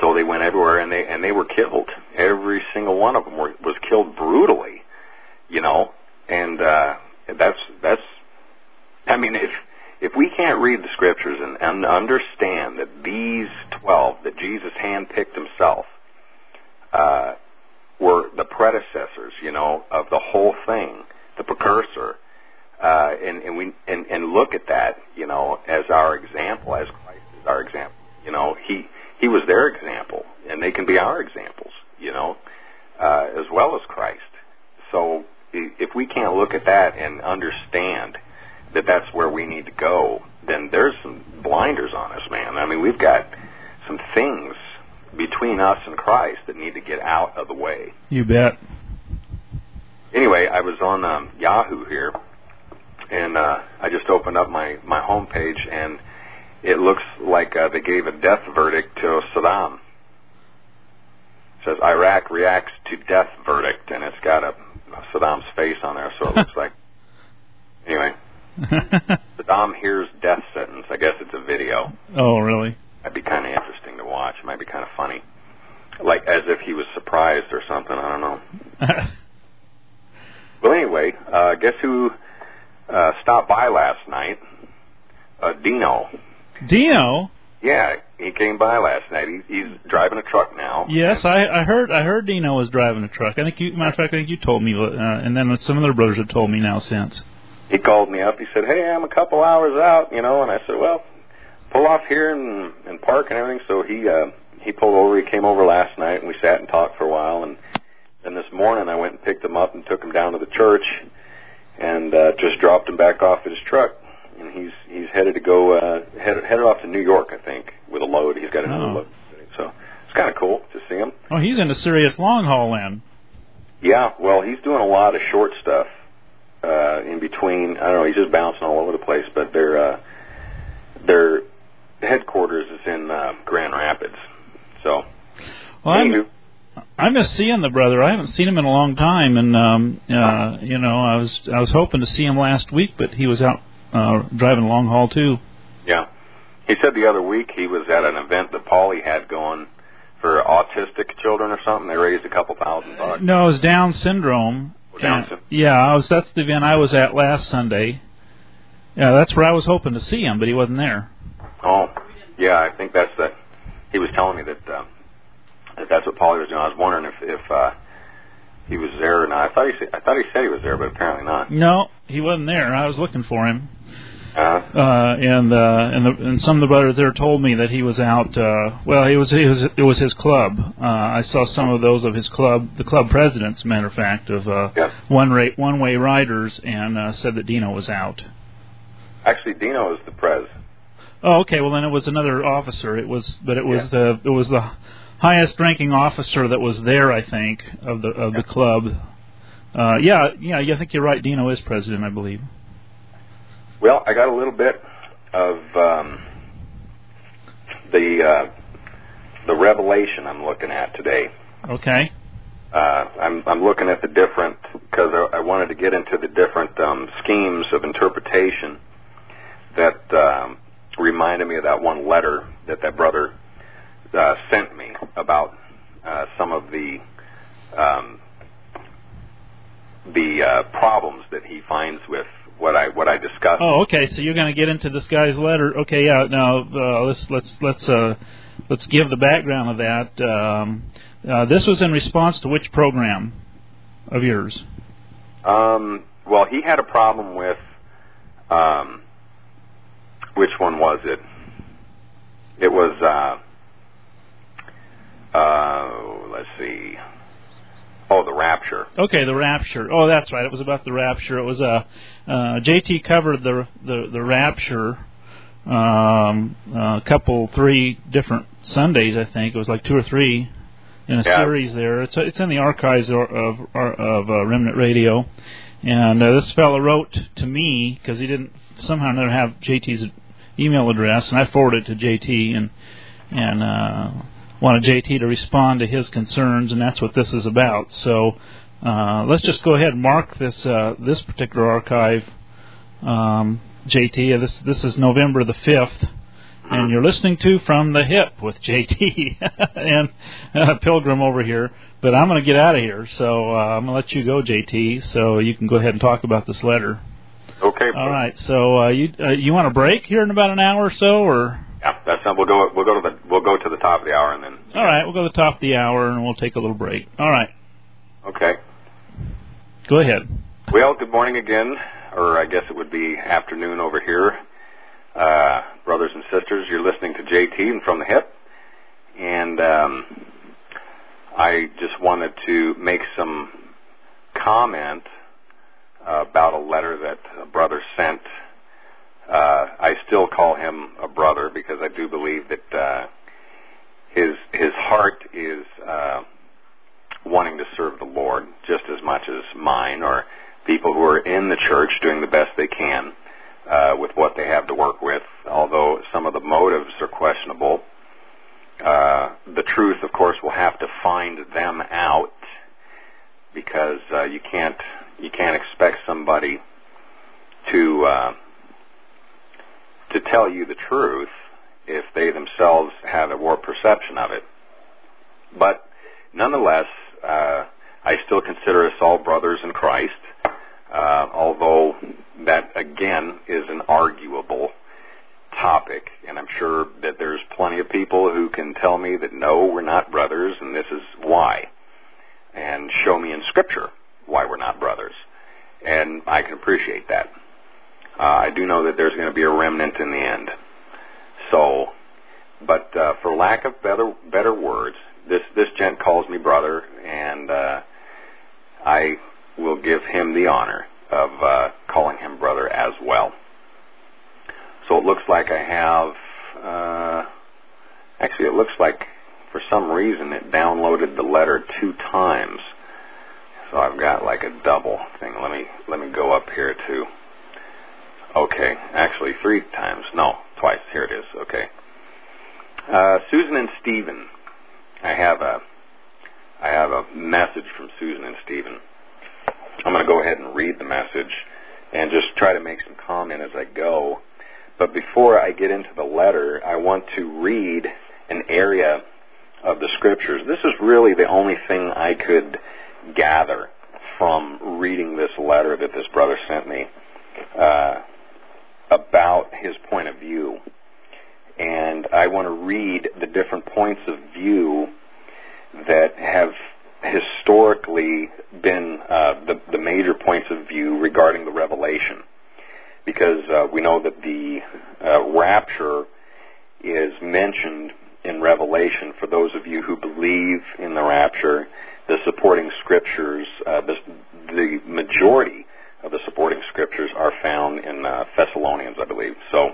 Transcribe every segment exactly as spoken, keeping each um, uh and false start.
so they went everywhere, and they and they were killed. Every single one of them were, was killed brutally, you know. And uh, that's that's. I mean, if if we can't read the scriptures and, and understand that these twelve that Jesus handpicked himself uh, were the predecessors, you know, of the whole thing, the precursor, uh, and and we and, and look at that, you know, as our example, as Christ is our example. You know, he he was their example, and they can be our examples, you know, uh, as well as Christ. So if we can't look at that and understand that that's where we need to go, then there's some blinders on us, man. I mean, we've got some things between us and Christ that need to get out of the way. You bet. Anyway, I was on um, Yahoo here, and uh, I just opened up my, my homepage, and it looks like uh, they gave a death verdict to Saddam. It says Iraq reacts to death verdict, and it's got a Saddam's face on there, so it looks like... Anyway, Saddam hears death sentence. I guess it's a video. Oh, really? That'd be kind of interesting to watch. It might be kind of funny. Like as if he was surprised or something. I don't know. Well, anyway, uh, guess who uh, stopped by last night? Uh, Dino. Dino? Yeah, he came by last night. He, he's driving a truck now. Yes, I, I heard. I heard Dino was driving a truck. I think, you, matter of fact, I think you told me, uh, and then some other brothers have told me now since. He called me up. He said, "Hey, I'm a couple hours out, you know," and I said, "Well, pull off here and, and park and everything." So he uh, he pulled over. He came over last night, and we sat and talked for a while. And then this morning, I went and picked him up and took him down to the church, and uh, just dropped him back off at his truck. And he's he's headed to go uh, headed headed off to New York, I think, with a load. He's got another oh. load. So it's kind of cool to see him. Oh, he's in a serious long haul then. Yeah, well, he's doing a lot of short stuff uh, in between. I don't know. He's just bouncing all over the place. But their uh, their headquarters is in uh, Grand Rapids. So, well, I'm, I miss seeing the brother. I haven't seen him in a long time, and um, uh, you know, I was I was hoping to see him last week, but he was out uh, driving long haul too. Yeah, he said the other week he was at an event that Paulie had going for autistic children or something. They raised a couple thousand bucks. No, it was Down syndrome. Oh, Down syndrome. Yeah, I was. That's the event I was at last Sunday. Yeah, that's where I was hoping to see him, but he wasn't there. Oh, yeah, I think that's the. He was telling me that, uh, that that's what Paulie was doing. I was wondering if if uh, he was there or not. I thought he said, I thought he said he was there, but apparently not. No, he wasn't there. I was looking for him. Uh-huh. Uh, and uh, and, the, and some of the brothers there told me that he was out. Uh, well, he was, he was it was his club. Uh, I saw some of those of his club, the club presidents, matter of fact, of uh, yeah. one rate one way riders, and uh, said that Dino was out. Actually, Dino is the prez. Oh, okay. Well, then it was another officer. It was, but it was yeah. the it was the highest ranking officer that was there, I think, of the of yeah. the club. Uh, yeah, yeah. I think you're right. Dino is president, I believe. Well, I got a little bit of um, the uh, the revelation I'm looking at today. Okay. Uh, I'm I'm looking at the different because I, I wanted to get into the different um, schemes of interpretation that um, reminded me of that one letter that that brother uh, sent me about uh, some of the um, the uh, problems that he finds with what I what I discussed. Oh, okay. So you're going to get into this guy's letter. Okay, yeah. Now uh, let's let's let's uh, let's give the background of that. Um, uh, this was in response to which program of yours? Um, well, he had a problem with. Um, which one was it? It was. Uh, uh, let's see. Oh, the rapture. Okay, the rapture. Oh, that's right. It was about the rapture. It was a uh, uh, J T covered the the, the rapture um, a couple, three different Sundays. I think it was like two or three in a yeah. series. There, it's it's in the archives of of, of uh, Remnant Radio. And uh, this fellow wrote to me because he didn't somehow or another have J T's email address, and I forwarded it to J T and and. Uh, wanted J T to respond to his concerns, and that's what this is about. So uh, let's just go ahead and mark this uh, this particular archive, um, J T. This this is November the fifth, And you're listening to From the Hip with J T and uh, Pilgrim over here. But I'm going to get out of here, so uh, I'm going to let you go, J T, so you can go ahead and talk about this letter. Okay. All right. So uh, you uh, you want a break here in about an hour or so, or? Yeah, that's not. We'll go. We'll go to the. We'll go to the top of the hour and then. All right. We'll go to the top of the hour and we'll take a little break. All right. Okay. Go ahead. Well, good morning again, or I guess it would be afternoon over here. Uh, brothers and sisters, you're listening to J T and From the Hip, and um, I just wanted to make some comment uh, about a letter that a brother sent. Uh, I still call him a brother because I do believe that uh, his his heart is uh, wanting to serve the Lord just as much as mine, or people who are in the church doing the best they can uh, with what they have to work with, although some of the motives are questionable. Uh, the truth, of course, will have to find them out, because uh, you can't you can't expect somebody to uh, to tell you the truth if they themselves have a warped perception of it. But nonetheless, uh, I still consider us all brothers in Christ. Uh, although that, again, is an arguable topic, and I'm sure that there's plenty of people who can tell me that, no, we're not brothers, and this is why, and show me in Scripture why we're not brothers, and I can appreciate that. Uh, I do know that there's going to be a remnant in the end. So, but uh, for lack of better better words, this, this gent calls me brother, and uh, I will give him the honor of uh, calling him brother as well. So it looks like I have, uh, actually it looks like for some reason it downloaded the letter two times. So I've got like a double thing. Let me, let me go up here to, okay, actually three times. No, twice. Here it is. Okay. Uh, Susan and Stephen. I have a, I have a message from Susan and Stephen. I'm going to go ahead and read the message and just try to make some comment as I go. But before I get into the letter, I want to read an area of the Scriptures. This is really the only thing I could gather from reading this letter that this brother sent me uh, about his point of view. And I want to read the different points of view that have historically been uh, the, the major points of view regarding the revelation, because uh, we know that the uh, rapture is mentioned in Revelation. For those of you who believe in the rapture, the supporting scriptures, uh, the, the majority of the supporting scriptures are found in uh, Thessalonians, I believe. So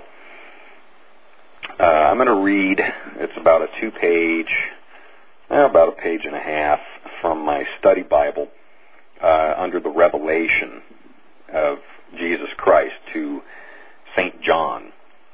uh, I'm going to read, it's about a two-page, about a page and a half from my study Bible uh, under the revelation of Jesus Christ to Saint John,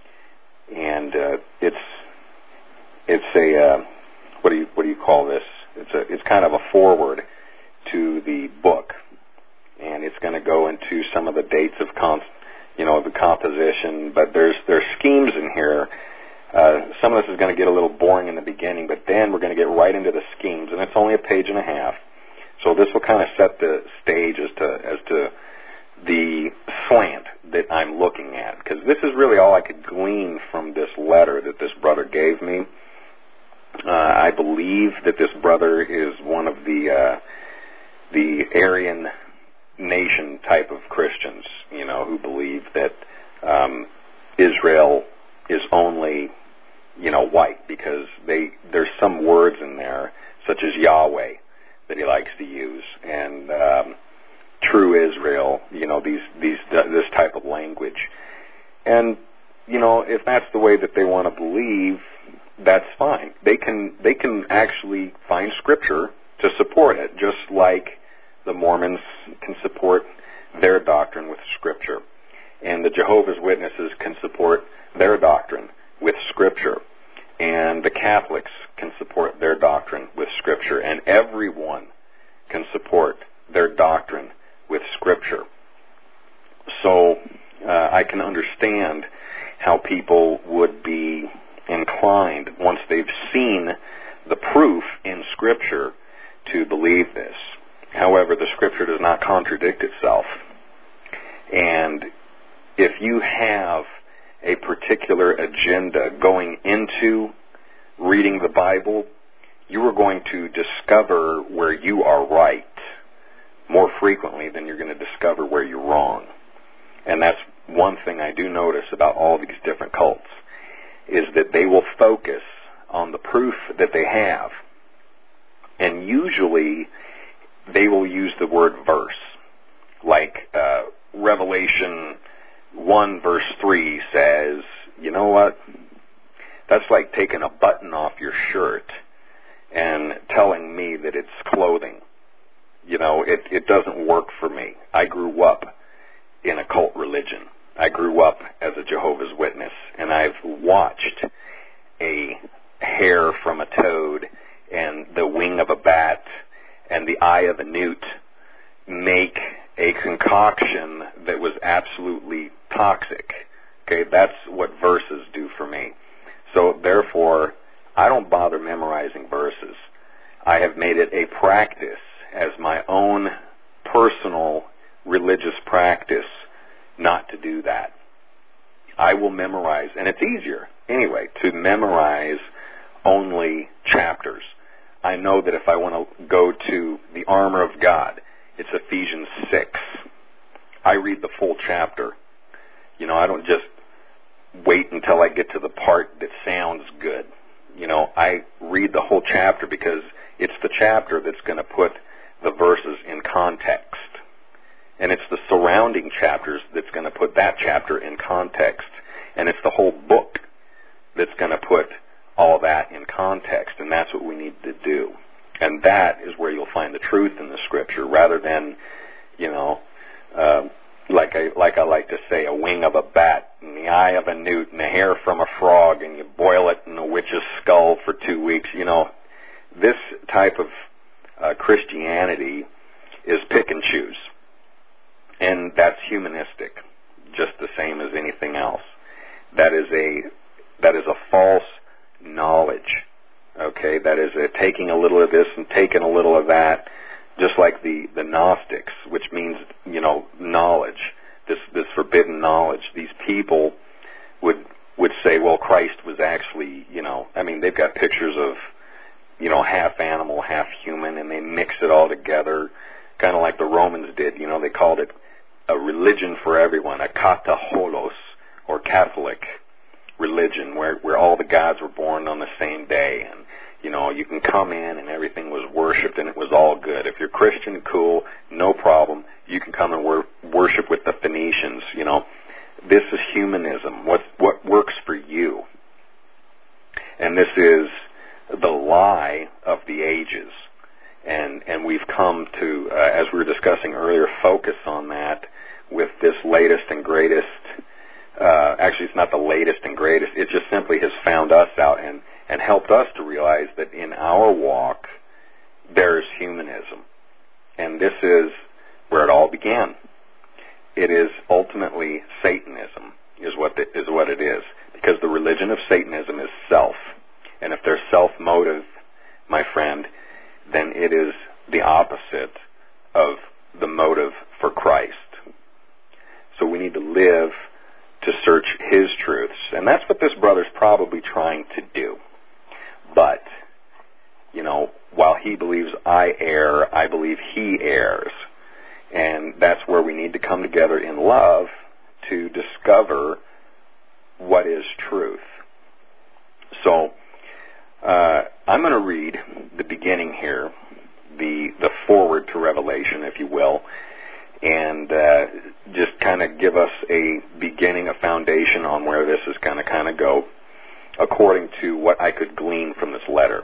and uh, it's it's a uh, what do you what do you call this? It's a it's kind of a foreword to the book, and it's going to go into some of the dates of con, you know, the composition. But there's there's schemes in here. Uh, some of this is going to get a little boring in the beginning, but then we're going to get right into the schemes, and it's only a page and a half. So this will kind of set the stage as to as to the slant that I'm looking at, because this is really all I could glean from this letter that this brother gave me. Uh, I believe that this brother is one of the uh, the Aryan nation type of Christians, you know, who believe that um, Israel is only, you know, white, because they there's some words in there such as Yahweh that he likes to use, and um, true Israel, you know, these these this type of language. And you know, if that's the way that they want to believe, that's fine. They can they can actually find scripture to support it, just like the Mormons can support their doctrine with scripture, and the Jehovah's Witnesses can support their doctrine with scripture, and the Catholics can support their doctrine with scripture, and everyone can support their doctrine with scripture. So uh, I can understand how people would be the proof in Scripture to believe this. However, the Scripture does not contradict itself. And if you have a particular agenda going into reading the Bible, you are going to discover where you are right more frequently than you're going to discover where you're wrong. And that's one thing I do notice about all these different cults, is that they will focus on the proof that they have. And usually they will use the word verse. Like uh, Revelation one verse three says, you know what? That's like taking a button off your shirt and telling me that it's clothing. You know, it, it doesn't work for me. I grew up in a cult religion. I grew up as a Jehovah's Witness, and I've watched a hair from a toad and the wing of a bat and the eye of a newt make a concoction that was absolutely toxic. Okay, that's what verses do for me. So therefore, I don't bother memorizing verses. I have made it a practice as my own personal religious practice not to do that. I will memorize, and it's easier anyway to memorize only chapters. I know that if I want to go to the armor of God, it's Ephesians six. I read the full chapter. You know, I don't just wait until I get to the part that sounds good. You know, I read the whole chapter because it's the chapter that's going to put the verses in context. And it's the surrounding chapters that's going to put that chapter in context. And it's the whole book that's going to put all that in context. And that's what we need to do. And that is where you'll find the truth in the Scripture, rather than, you know, uh, like I like I like to say, a wing of a bat and the eye of a newt and the hair from a frog, and you boil it in a witch's skull for two weeks. You know, this type of uh, Christianity is pick and choose. And that's humanistic, just the same as anything else. That is a that is a false knowledge. Okay, that is a taking a little of this and taking a little of that, just like the, the Gnostics, which means, you know, knowledge, this this forbidden knowledge. These people would would say, well, Christ was actually, you know, I mean, they've got pictures of, you know, half animal, half human, and they mix it all together, kind of like the Romans did. You know, they called it a religion for everyone, a kataholos, or Catholic religion, where, where all the gods were born on the same day, and, you know, you can come in and everything was worshipped and it was all good. If you're Christian, cool, no problem. You can come and wor- worship with the Phoenicians, you know. This is humanism. What, what works for you? And this is the lie of the ages. And, and we've come to, uh, as we were discussing earlier, focus on that with this latest and greatest. Uh, actually, it's not the latest and greatest. It just simply has found us out and, and helped us to realize that in our walk, there is humanism. And this is where it all began. It is ultimately Satanism, is what, the, is what it is. Because the religion of Satanism is self. And if there's self-motive, my friend, then it is the opposite of the motive for Christ. So we need to live to search His truths. And that's what this brother's probably trying to do. But, you know, while he believes I err, I believe he errs. And that's where we need to come together in love to discover what is truth. So, uh, I'm going to read the beginning here, the, the foreword to Revelation, if you will, and uh, just kind of give us a beginning, a foundation on where this is going to kind of go, according to what I could glean from this letter.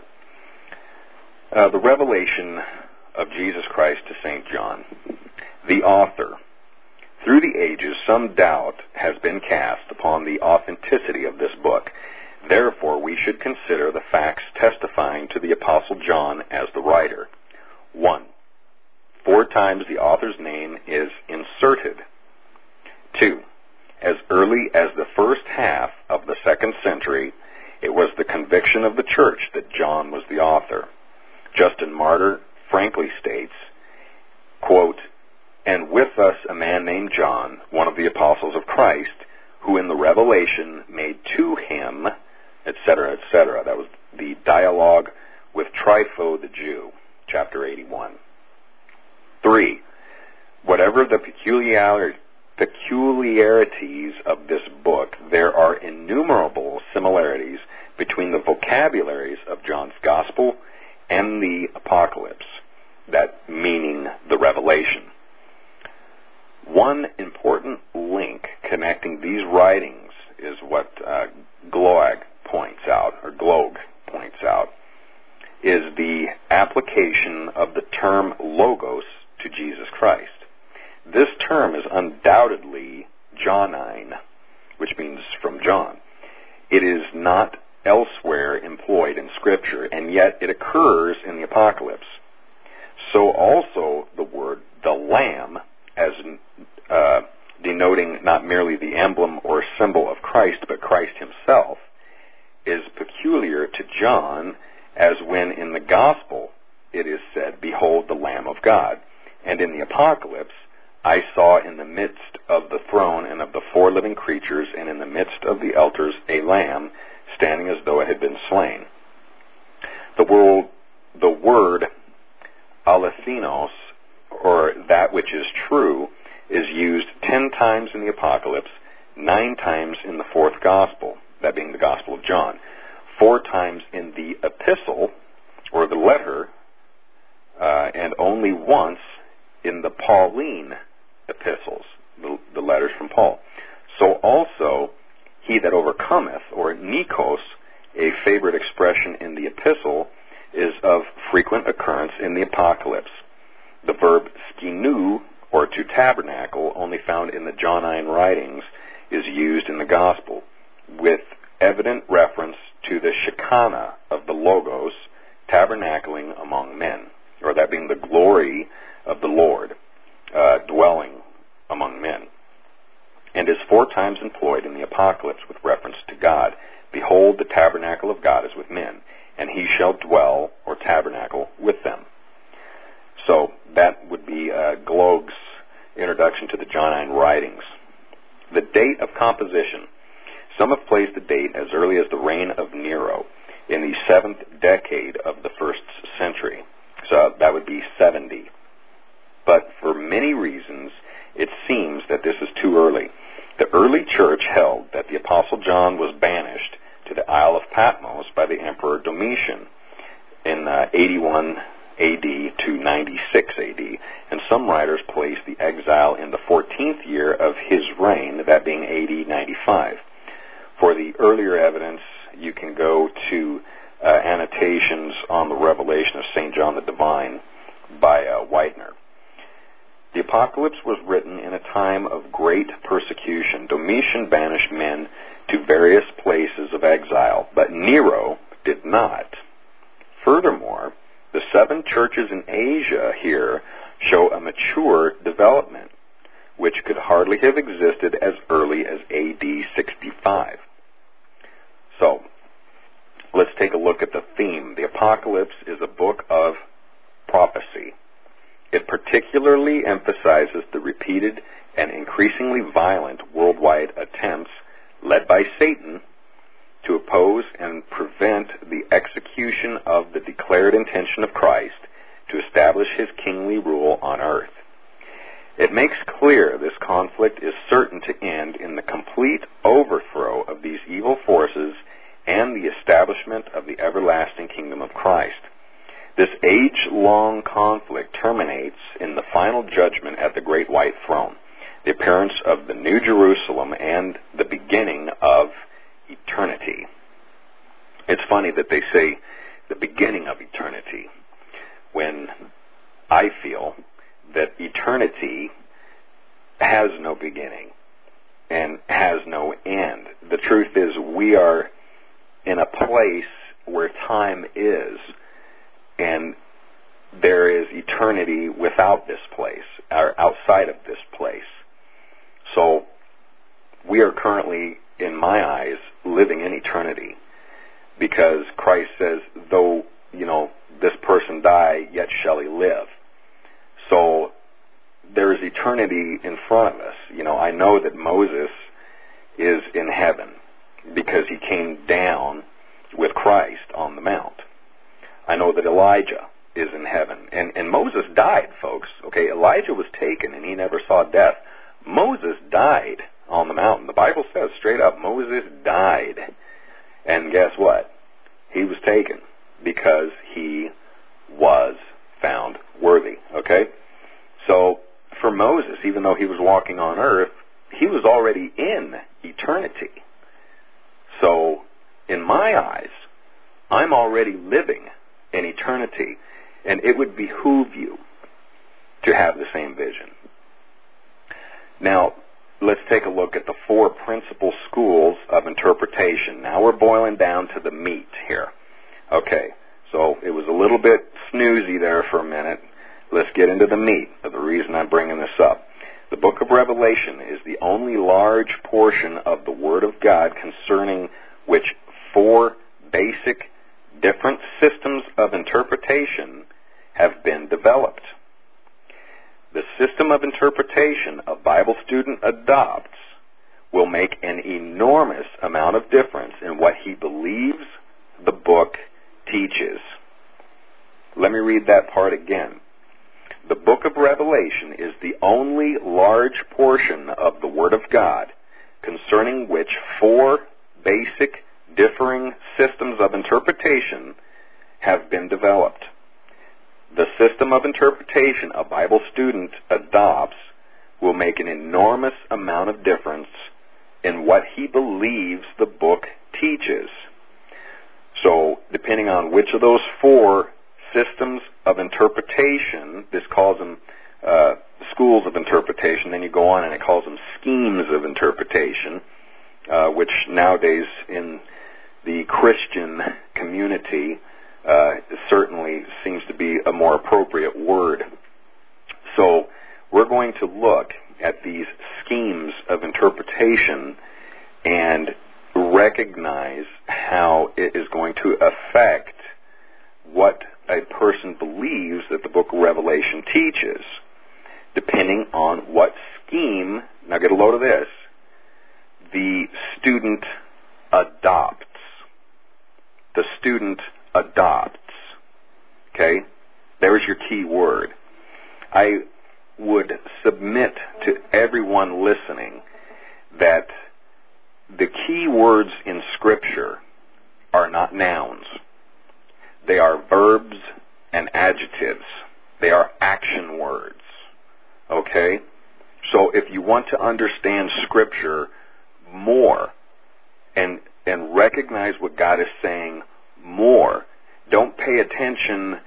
Uh, the revelation of Jesus Christ to Saint John. The author. Through the ages, some doubt has been cast upon the authenticity of this book. Therefore, we should consider the facts testifying to the Apostle John as the writer. One. Four times the author's name is inserted. Two, as early as the first half of the second century, It was the conviction of the church that John was the author. Justin Martyr frankly states, quote, "And with us a man named John, one of the apostles of Christ, who in the revelation made to him," et cetera, et cetera. That was the dialogue with Trypho the Jew, chapter eighty-one. Three, whatever the peculiar, peculiarities of this book, there are innumerable similarities between the vocabularies of John's Gospel and the Apocalypse, that meaning the Revelation. One important link connecting these writings is what uh, Gloag points out, or Glog points out, is the application of the term logos to Jesus Christ. This term is undoubtedly Johnine, which means from John. It is not elsewhere employed in Scripture, and yet it occurs in the Apocalypse. So also the word the Lamb, as uh, denoting not merely the emblem or symbol of Christ, but Christ himself, is peculiar to John, as when in the Gospel it is said, "Behold the Lamb of God." And in the Apocalypse, "I saw in the midst of the throne and of the four living creatures, and in the midst of the elders, a lamb standing as though it had been slain." The word, the word alethinos, or that which is true, is used ten times in the Apocalypse, nine times in the fourth Gospel, that being the Gospel of John, four times in the epistle, or the letter, uh, and only once in the Pauline epistles, the, the letters from Paul. So also, he that overcometh, or Nikos, a favorite expression in the epistle, is of frequent occurrence in the Apocalypse. The verb skinu, or to tabernacle, only found in the Johnine writings, is used in the Gospel, with evident reference to the Shekinah of the Logos tabernacling among men, or that being the glory of the Lord uh, dwelling among men, and is four times employed in the Apocalypse with reference to God. "Behold, the tabernacle of God is with men, and he shall dwell," or tabernacle, "with them." So that would be uh, Glog's introduction to the Johnine writings. The date of composition. Some have placed the date as early as the reign of Nero, in the seventh decade of the first century. So that would be seventy. But for many reasons, it seems that this is too early. The early church held that the Apostle John was banished to the Isle of Patmos by the Emperor Domitian in uh, eighty-one A D to ninety-six A D, and some writers place the exile in the fourteenth year of his reign, that being A D ninety-five. For the earlier evidence, you can go to uh, annotations on the Revelation of Saint John the Divine by uh, Widener. The Apocalypse was written in a time of great persecution. Domitian banished men to various places of exile, but Nero did not. Furthermore, the seven churches in Asia here show a mature development, which could hardly have existed as early as A D sixty-five. So, let's take a look at the theme. The Apocalypse is a book of prophecy. It particularly emphasizes the repeated and increasingly violent worldwide attempts, led by Satan, to oppose and prevent the execution of the declared intention of Christ to establish his kingly rule on earth. It makes clear this conflict is certain to end in the complete overthrow of these evil forces and the establishment of the everlasting kingdom of Christ. This age-long conflict terminates in the final judgment at the great white throne, the appearance of the New Jerusalem, and the beginning of eternity. It's funny that they say the beginning of eternity, when I feel that eternity has no beginning and has no end. The truth is, we are in a place where time is, and there is eternity without this place, or outside of this place. So we are currently, in my eyes, living in eternity. because Christ says, though, you know, this person die, yet shall he live. So there is eternity in front of us. You know, I know that Moses is in heaven because he came down with Christ on the mount. I know that Elijah is in heaven. And, and Moses died, folks. Okay, Elijah was taken and he never saw death. Moses died on the mountain. The Bible says straight up, Moses died. And guess what? He was taken because he was found worthy. Okay? So for Moses, even though he was walking on earth, he was already in eternity. So in my eyes, I'm already living in eternity, and it would behoove you to have the same vision. Now, let's take a look at the four principal schools of interpretation. Now we're boiling down to the meat here. Okay, so it was a little bit snoozy there for a minute. Let's get into the meat of the reason I'm bringing this up. The book of Revelation is the only large portion of the Word of God concerning which four basic different systems of interpretation have been developed. The system of interpretation a Bible student adopts will make an enormous amount of difference in what he believes the book teaches. Let me read that part again. The book of Revelation is the only large portion of the Word of God concerning which four basic differing systems of interpretation have been developed. The system of interpretation a Bible student adopts will make an enormous amount of difference in what he believes the book teaches. So, depending on which of those four systems of interpretation, this calls them uh, schools of interpretation, then you go on and it calls them schemes of interpretation, uh, which nowadays in the Christian community uh, certainly seems to be a more appropriate word. So we're going to look at these schemes of interpretation and recognize how it is going to affect what a person believes that the book of Revelation teaches, depending on what scheme, now get a load of this, the student adopts. The student adopts. Okay? There's your key word. I would submit to everyone listening that the key words in Scripture are not nouns. They are verbs and adjectives. They are action words. Okay? So if you want to understand Scripture more and and recognize what God is saying more, don't pay attention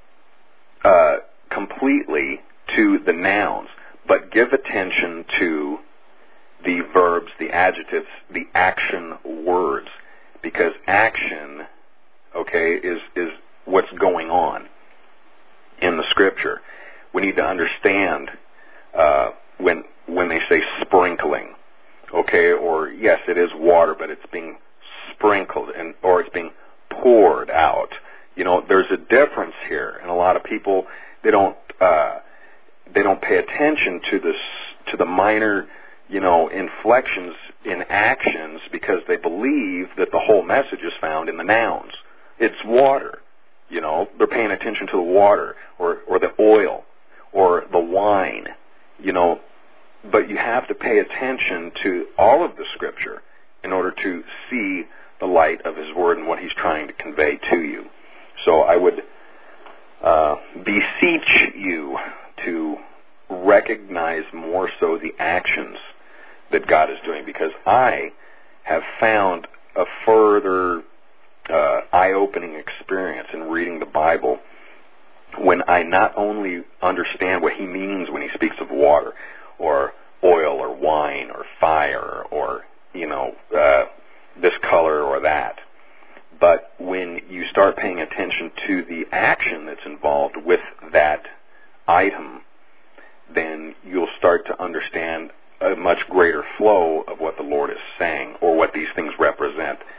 uh, completely to the nouns, but give attention to the verbs, the adjectives, the action words, because action, okay, is is what's going on in the Scripture. We need to understand uh, when when they say sprinkling, okay, or yes, it is water, but it's being sprinkled and or it's being poured out. You know, there's a difference here, and a lot of people they don't uh, they don't pay attention to this to the minor, you know, inflections in actions because they believe that the whole message is found in the nouns. It's water. You know, they're paying attention to the water or, or the oil or the wine, you know, but you have to pay attention to all of the Scripture in order to see the light of His Word and what He's trying to convey to you. So I would uh, beseech you to recognize more so the actions that God is doing, because I have found a further uh, eye-opening experience in reading the Bible when I not only understand what He means when He speaks of water or oil or wine or fire or, you know, uh, this color or that, but when you start paying attention to the action that's involved with that item, then you'll start to understand a much greater flow of what the Lord is saying or what these things represent.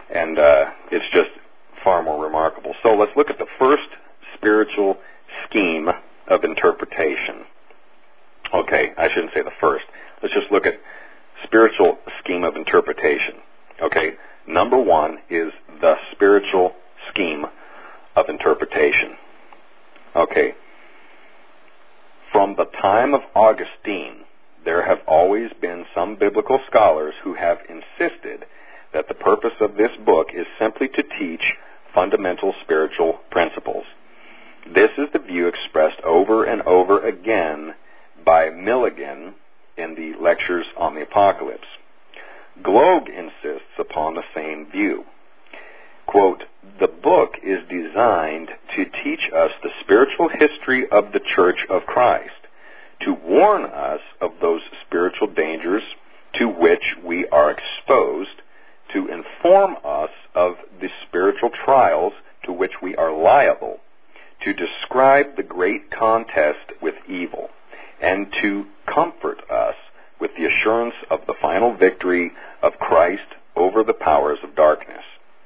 And uh, it's just far more remarkable. So let's look at the first spiritual scheme of interpretation. Okay, I shouldn't say the first. Let's just look at spiritual scheme of interpretation. Okay, number one is the spiritual scheme of interpretation. Okay, from the time of Augustine, there have always been some biblical scholars who have insisted that the purpose of this book is simply to teach fundamental spiritual principles. This is the view expressed over and over again by Milligan in the Lectures on the Apocalypse. Gloag insists upon the same view. Quote, the book is designed to teach us the spiritual history of the Church of Christ, to warn us of those spiritual dangers to which we are exposed, to inform us of the spiritual trials to which we are liable, to describe the great contest with evil, and to comfort us with the assurance of the final victory of Christ over the powers of darkness.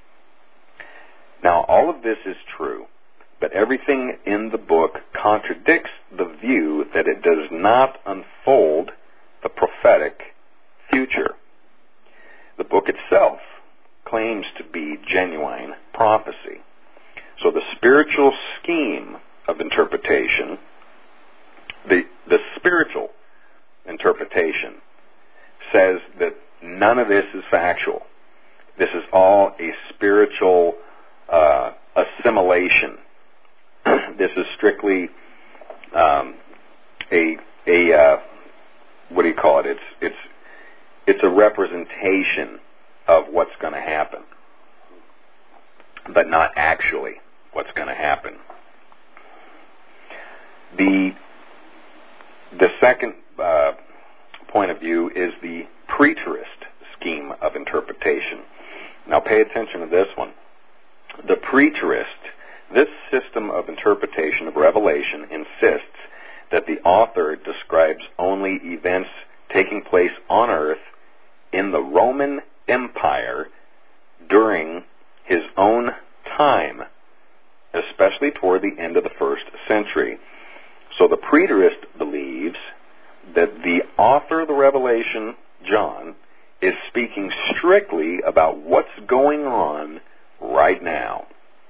Now, all of this is true, but everything in the book contradicts the view that it does not unfold the prophetic future. The book itself claims to be genuine prophecy. So the spiritual scheme of interpretation, the, the spiritual interpretation says that none of this is factual. This is all a spiritual uh, assimilation. This is strictly um, a a uh, what do you call it? It's it's it's a representation of what's going to happen, but not actually what's going to happen. The the second uh, point of view is the preterist scheme of interpretation. Now pay attention to this one. The preterist, this system of interpretation of Revelation insists that the author describes only events taking place on earth in the Roman Empire during his own time, especially toward the end of the first century. So the preterist believes that the author of the Revelation, John, is speaking strictly about what's going on right now.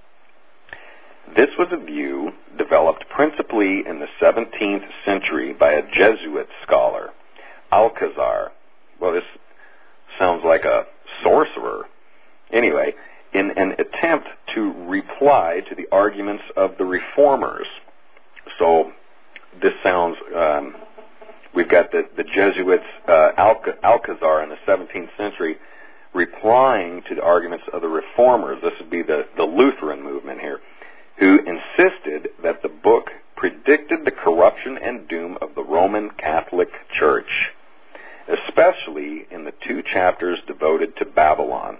This was a view developed principally in the seventeenth century by a Jesuit scholar, Alcazar. Well, this sounds like a sorcerer. Anyway, in an attempt to reply to the arguments of the reformers. So this sounds, um, we've got the, the Jesuits, uh, Alca- Alcazar in the seventeenth century, replying to the arguments of the reformers. This would be the, the Lutheran movement here, who insisted that the book predicted the corruption and doom of the Roman Catholic Church, especially in the two chapters devoted to Babylon.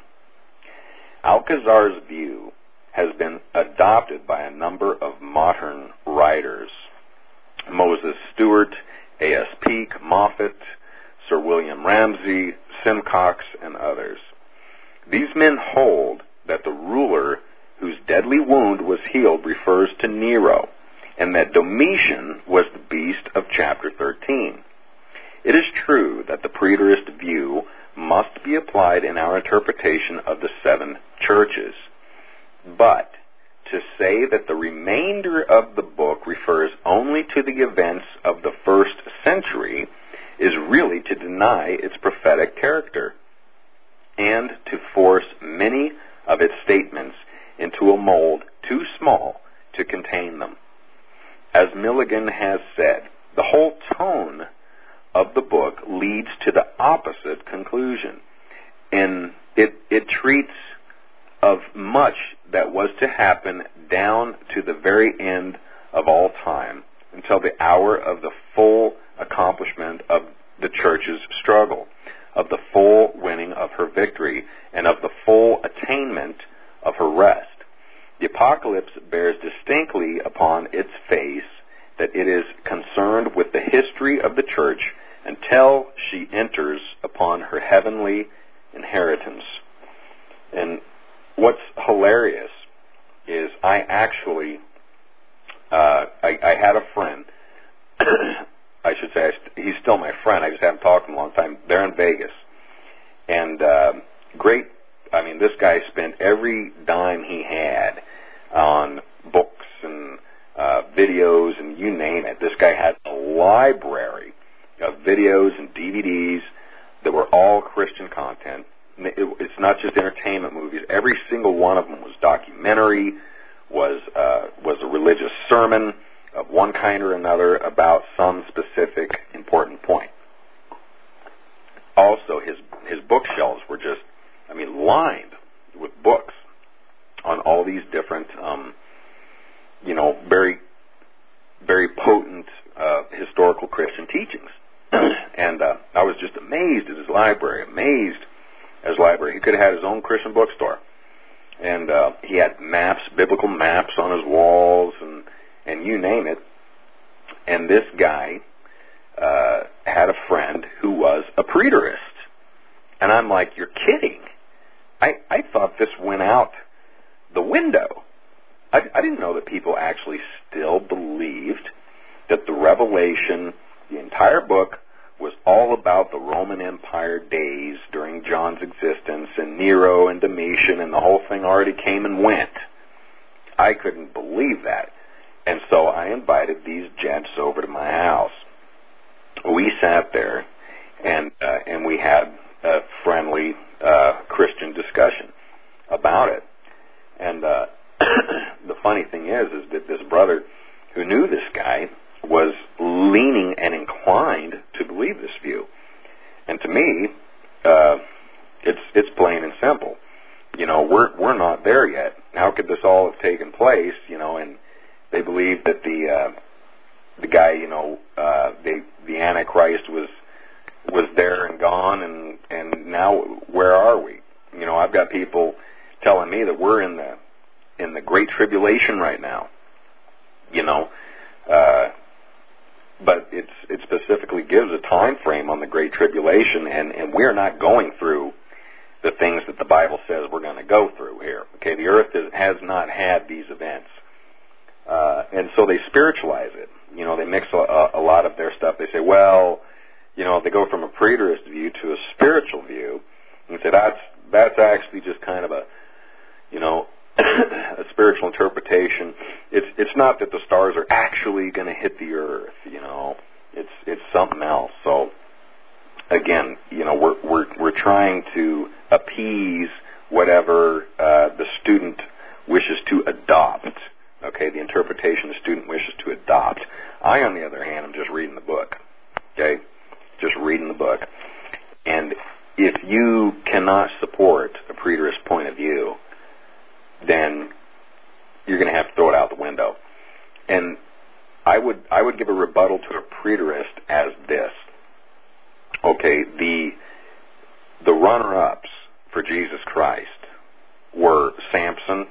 Alcazar's view has been adopted by a number of modern writers: Moses Stewart, A S Peake, Moffat, Sir William Ramsay, Simcox, and others. These men hold that the ruler whose deadly wound was healed refers to Nero, and that Domitian was the beast of chapter thirteen. It is true that the preterist view must be applied in our interpretation of the seven churches, but to say that the remainder of the book refers only to the events of the first century is really to deny its prophetic character and to force many of its statements into a mold too small to contain them. As Milligan has said, the whole tone of the book leads to the opposite conclusion, and it, it treats of much that was to happen down to the very end of all time, until the hour of the full accomplishment of the church's struggle, of the full winning of her victory, and of the full attainment of her rest. The apocalypse bears distinctly upon its face that it is concerned with the history of the church until she enters upon her heavenly inheritance. And what's hilarious is I actually, uh, I, I had a friend, I should say, I st- he's still my friend, I just haven't talked to him in a long time, they're in Vegas, and uh, great, I mean, this guy spent every dime he had on books and uh, videos and you name it. This guy had a library of videos and D V Ds that were all Christian content. It, it's not just entertainment movies. Every single one of them was documentary, was uh, was a religious sermon of one kind or another about some specific important point. Also, his his bookshelves were just, I mean, lined with books on all these different, um, you know, very, very potent uh, historical Christian teachings. And uh, I was just amazed at his library, amazed at his library. He could have had his own Christian bookstore. And uh, he had maps, biblical maps on his walls, and, and you name it. And this guy uh, had a friend who was a preterist. And I'm like, you're kidding. I, I thought this went out the window. I, I didn't know that people actually still believed that the Revelation, the entire book, was all about the Roman Empire days during John's existence, and Nero and Domitian, and the whole thing already came and went. I couldn't believe that. And so I invited these gents over to my house. We sat there, and uh, and we had a friendly uh, Christian discussion about it. And uh, the funny thing is, is that this brother who knew this guy was leaning and inclined to believe this view. And to me, uh, it's it's plain and simple. You know, we're we're not there yet. How could this all have taken place? You know, and they believe that the uh, the guy, you know, uh, they, the Antichrist was was there and gone, and and now where are we? You know, I've got people telling me that we're in the in the Great Tribulation right now. You know. Uh, But it's, it specifically gives a time frame on the Great Tribulation, and, and we're not going through the things that the Bible says we're going to go through here. Okay, the earth is, has not had these events. Uh, and so they spiritualize it. You know, they mix a, a lot of their stuff. They say, well, you know, if they go from a preterist view to a spiritual view, and say that's, that's actually just kind of a, you know, a spiritual interpretation. It's it's not that the stars are actually going to hit the earth, you know. It's it's something else. So again, you know, we're we're we're trying to appease whatever uh, the student wishes to adopt. Okay, the interpretation the student wishes to adopt. I, on the other hand, am just reading the book. Okay, just reading the book. And if you cannot support a preterist point of view, then you're going to have to throw it out the window. And I would I would give a rebuttal to a preterist as this. Okay, the the runner-ups for Jesus Christ were Samson.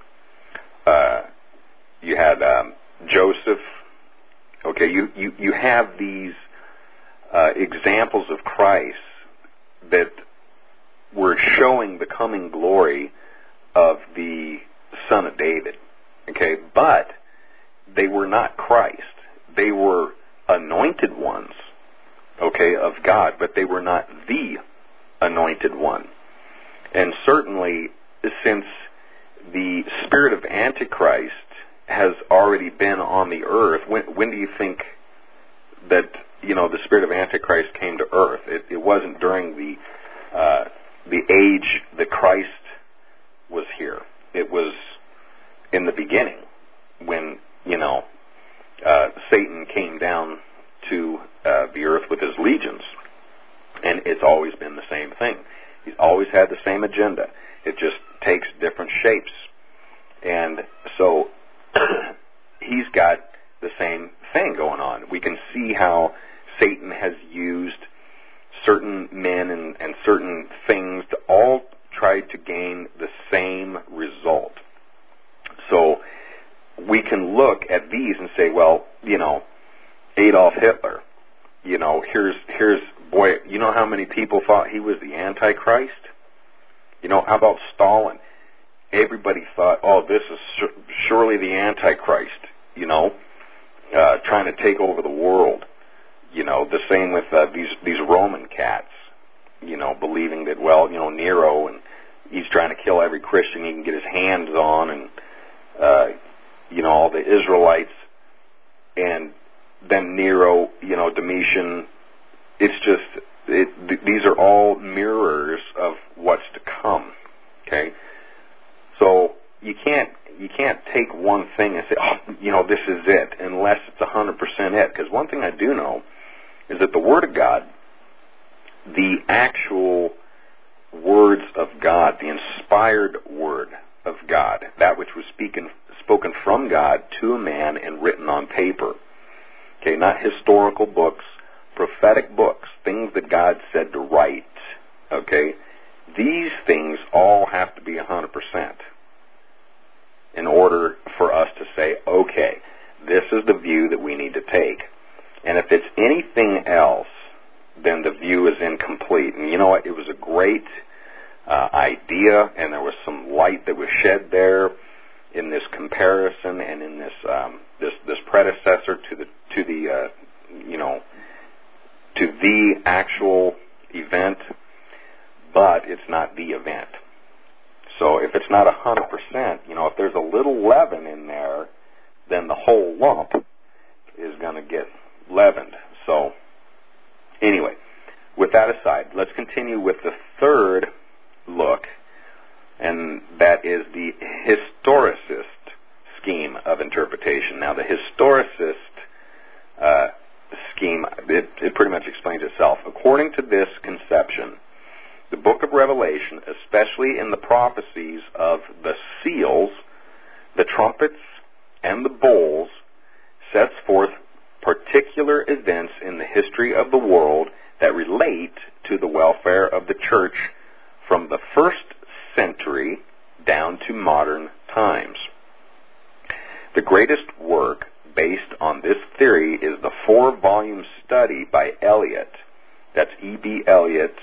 Uh, you had um, Joseph. Okay, you, you, you have these uh, examples of Christ that were showing the coming glory of the Son of David, okay, but they were not Christ. They were anointed ones, okay, of God, but they were not the anointed one. And certainly, since the spirit of Antichrist has already been on the earth, when, when do you think that, you know, the spirit of Antichrist came to earth? It, it wasn't during the uh, the age that Christ was here. It was in the beginning when, you know, uh, Satan came down to uh, the earth with his legions. And it's always been the same thing. He's always had the same agenda. It just takes different shapes. And so he's got the same thing going on. We can see how Satan has used certain men and, and certain things to all try to gain the same result. So we can look at these and say, well, you know, Adolf Hitler, you know, here's, here's, boy, you know how many people thought he was the Antichrist? You know, how about Stalin? everybody thought, oh, this is surely the Antichrist, you know, uh, trying to take over the world. You know, the same with uh, these these Roman cats, you know, believing that, well, you know, Nero, and he's trying to kill every Christian he can get his hands on, and, uh, you know, all the Israelites, and then Nero, you know, Domitian. It's just, it, th- these are all mirrors of what's to come, okay? So you can't you can't take one thing and say, oh, you know, this is it, unless it's one hundred percent it. Because one thing I do know is that the Word of God, the actual words of God, the inspired Word of God, that which was speaking, spoken from God to a man and written on paper, okay, not historical books, prophetic books, things that God said to write, okay, these things all have to be one hundred percent in order for us to say, okay, this is the view that we need to take. And if it's anything else, then the view is incomplete. And you know what? It was a great uh, idea, and there was some light that was shed there in this comparison and in this um, this this predecessor to the to the uh, you know to the actual event, but it's not the event. So if it's not a hundred percent, you know, if there's a little leaven in there, then the whole lump is going to get leavened. So anyway, with that aside, let's continue with the third look, and that is the historicist scheme of interpretation. Now, the historicist uh, scheme, it, it pretty much explains itself. According to this conception, the book of Revelation, especially in the prophecies of the seals, the trumpets, and the bowls, sets forth particular events in the history of the world that relate to the welfare of the church from the first century down to modern times. The greatest work based on this theory is the four-volume study by Eliot, that's E B Eliot,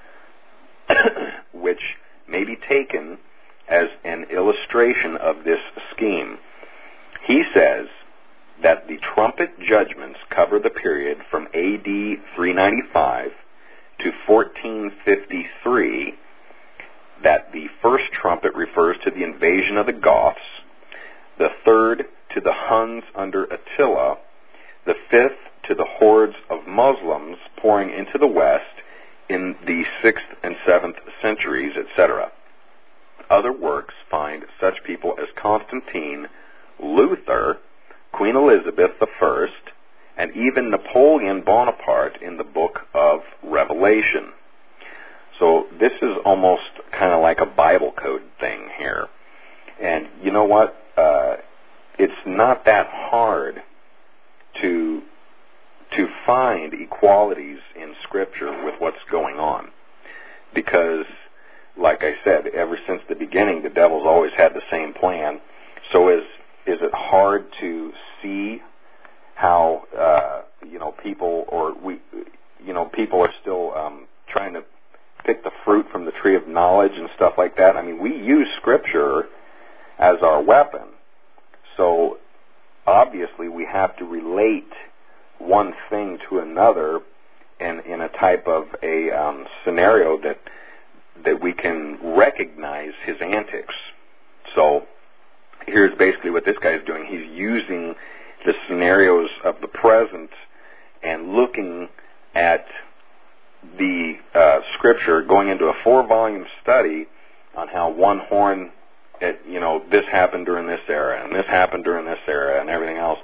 which may be taken as an illustration of this scheme. He says that the trumpet judgments cover the period from A D three ninety-five to fourteen fifty-three, that the first trumpet refers to the invasion of the Goths, the third to the Huns under Attila, the fifth to the hordes of Muslims pouring into the West in the sixth and seventh centuries, et cetera. Other works find such people as Constantine, Luther, Queen Elizabeth the First, and even Napoleon Bonaparte in the book of Revelation. So this is almost kind of like a Bible code thing here. And you know what? Uh, it's not that hard to to find equalities in Scripture with what's going on. Because, like I said, ever since the beginning, the devil's always had the same plan. So is is it hard to see how uh, you know people or we you know people are still um, trying to pick the fruit from the tree of knowledge and stuff like that? I mean, we use Scripture as our weapon. So obviously we have to relate one thing to another and in a type of a um, scenario that that we can recognize his antics. So here's basically what this guy's doing. He's using the scenarios of the present and looking at the uh, Scripture, going into a four-volume study on how one horn, it, you know, this happened during this era, and this happened during this era, and everything else.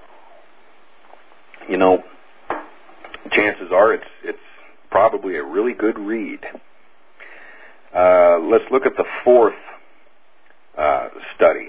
You know, chances are it's it's probably a really good read. Uh, let's look at the fourth uh, study,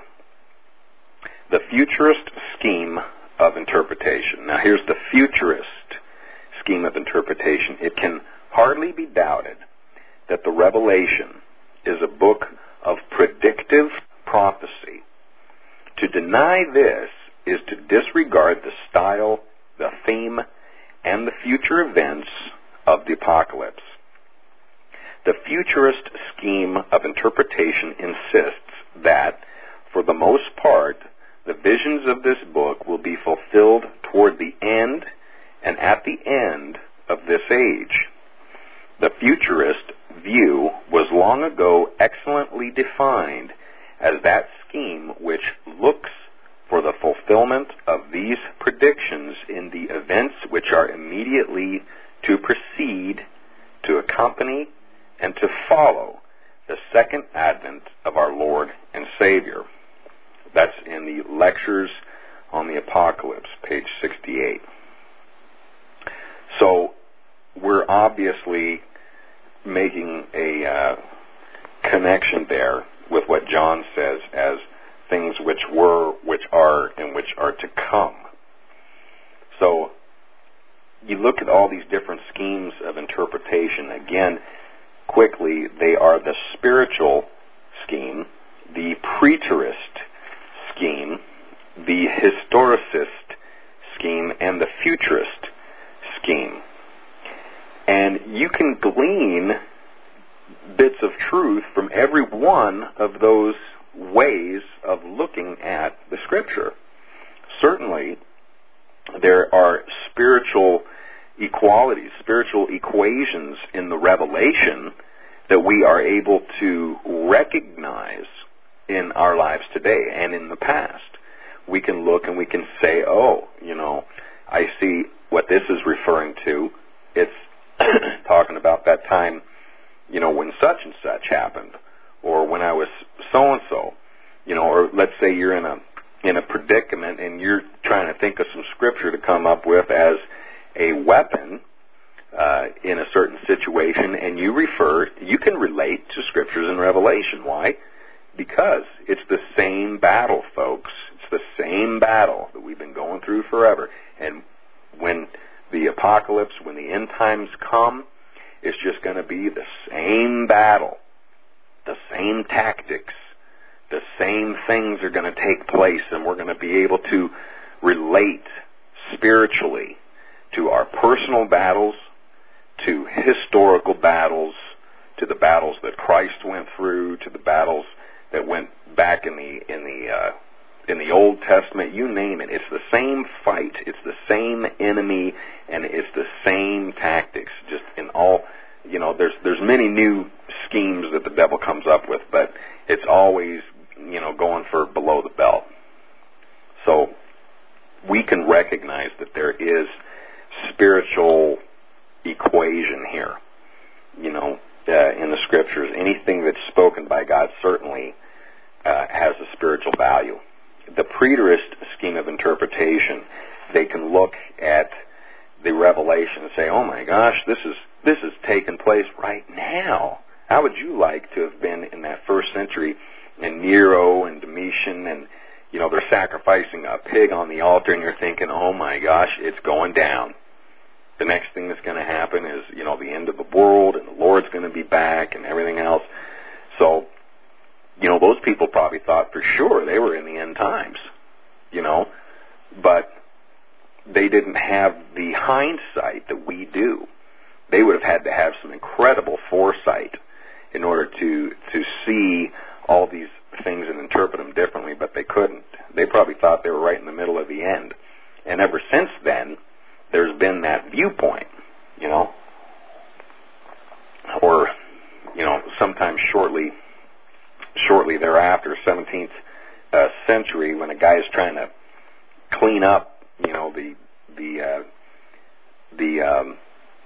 the futurist scheme of interpretation. Now, here's the futurist scheme of interpretation. It can hardly be doubted that the Revelation is a book of predictive prophecy. To deny this is to disregard the style, the theme, and the future events of the apocalypse. The futurist scheme of interpretation insists that, for the most part, the visions of this book will be fulfilled toward the end and at the end of this age. The futurist view was long ago excellently defined as that scheme which looks for the fulfillment of these predictions in the events which are immediately to precede, to accompany, and to follow the second advent of our Lord and Savior. That's in the Lectures on the Apocalypse, page sixty-eight. So we're obviously making a uh, connection there with what John says as things which were, which are, and which are to come. So you look at all these different schemes of interpretation. Again, quickly, they are the spiritual scheme, the preterist scheme, the historicist scheme, and the futurist scheme. And you can glean bits of truth from every one of those ways of looking at the Scripture. Certainly, there are spiritual equalities, spiritual equations in the Revelation that we are able to recognize in our lives today and in the past. We can look and we can say, oh, you know, I see what this is referring to. It's talking about that time, you know, when such and such happened, or when I was so-and-so, you know, or let's say you're in a in a predicament and you're trying to think of some scripture to come up with as a weapon uh, in a certain situation, and you refer, you can relate to scriptures in Revelation. Why? Because it's the same battle, folks. It's the same battle that we've been going through forever. And when the apocalypse, when the end times come, it's just going to be the same battle, the same tactics, the same things are going to take place, and we're going to be able to relate spiritually to our personal battles, to historical battles, to the battles that Christ went through, to the battles that went back in the in the uh, in the Old Testament. You name it, it's the same fight, it's the same enemy, and it's the same tactics. Just in all, you know, there's there's many new schemes that the devil comes up with, but it's always, you know, going for below the belt. So we can recognize that there is spiritual equation here, you know, uh, in the Scriptures. Anything that's spoken by God certainly uh, has a spiritual value. The preterist scheme of interpretation, they can look at the Revelation and say, oh my gosh, this is this is taking place right now. How would you like to have been in that first century, and Nero and Domitian, and, you know, they're sacrificing a pig on the altar, and you're thinking, oh my gosh, it's going down. The next thing that's going to happen is, you know, the end of the world, and the Lord's going to be back, and everything else. So, you know, those people probably thought for sure they were in the end times, you know, but they didn't have the hindsight that we do. They would have had to have some incredible foresight in order to to see all these things and interpret them differently, but they couldn't. They probably thought they were right in the middle of the end. And ever since then, there's been that viewpoint, you know, or, you know, sometime shortly, shortly thereafter, seventeenth uh, century, when a guy's trying to clean up, you know, the the uh, the um,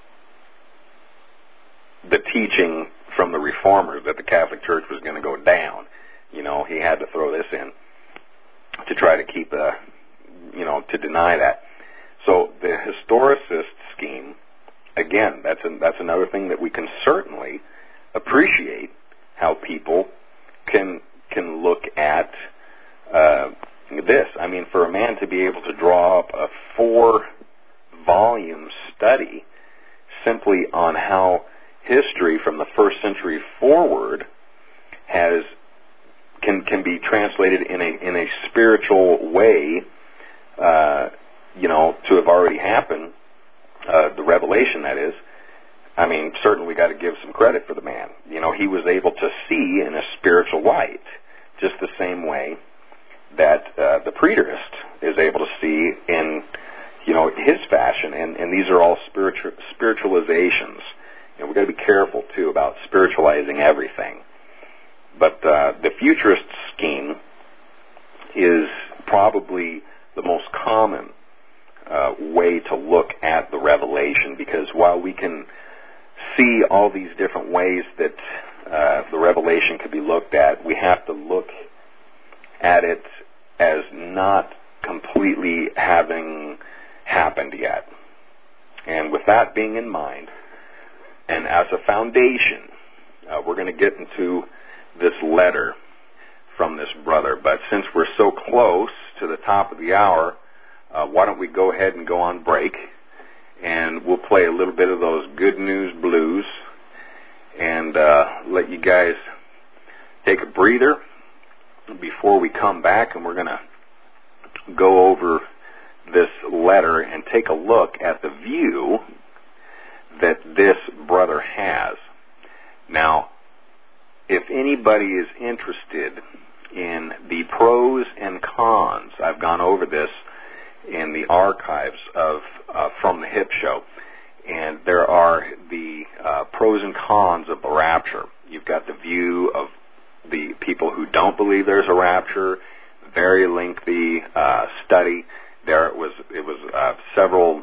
the teaching from the Reformers that the Catholic Church was going to go down. You know, he had to throw this in to try to keep, uh, you know, to deny that. So the historicist scheme, again, that's a, that's another thing that we can certainly appreciate, how people can can look at uh, this. I mean, for a man to be able to draw up a four-volume study simply on how history from the first century forward has can can be translated in a in a spiritual way, uh, you know, to have already happened, uh, the revelation, that is. I mean, certainly we got to give some credit for the man. You know, he was able to see in a spiritual light just the same way that uh, the preterist is able to see in, you know, his fashion. And, and these are all spiritual spiritualizations. And we've got to be careful, too, about spiritualizing everything. But uh, the futurist scheme is probably the most common uh, way to look at the revelation, because while we can see all these different ways that uh, the revelation could be looked at, we have to look at it as not completely having happened yet. And with that being in mind, and as a foundation, uh, we're going to get into this letter from this brother. But since we're so close to the top of the hour, uh, why don't we go ahead and go on break, and we'll play a little bit of those good news blues and uh, let you guys take a breather before we come back, and we're going to go over this letter and take a look at the view that this brother has. Now, if anybody is interested in the pros and cons, I've gone over this in the archives of uh, From the Hip Show, and there are the uh, pros and cons of the rapture. You've got the view of the people who don't believe there's a rapture, very lengthy uh, study. There it was, it was uh, several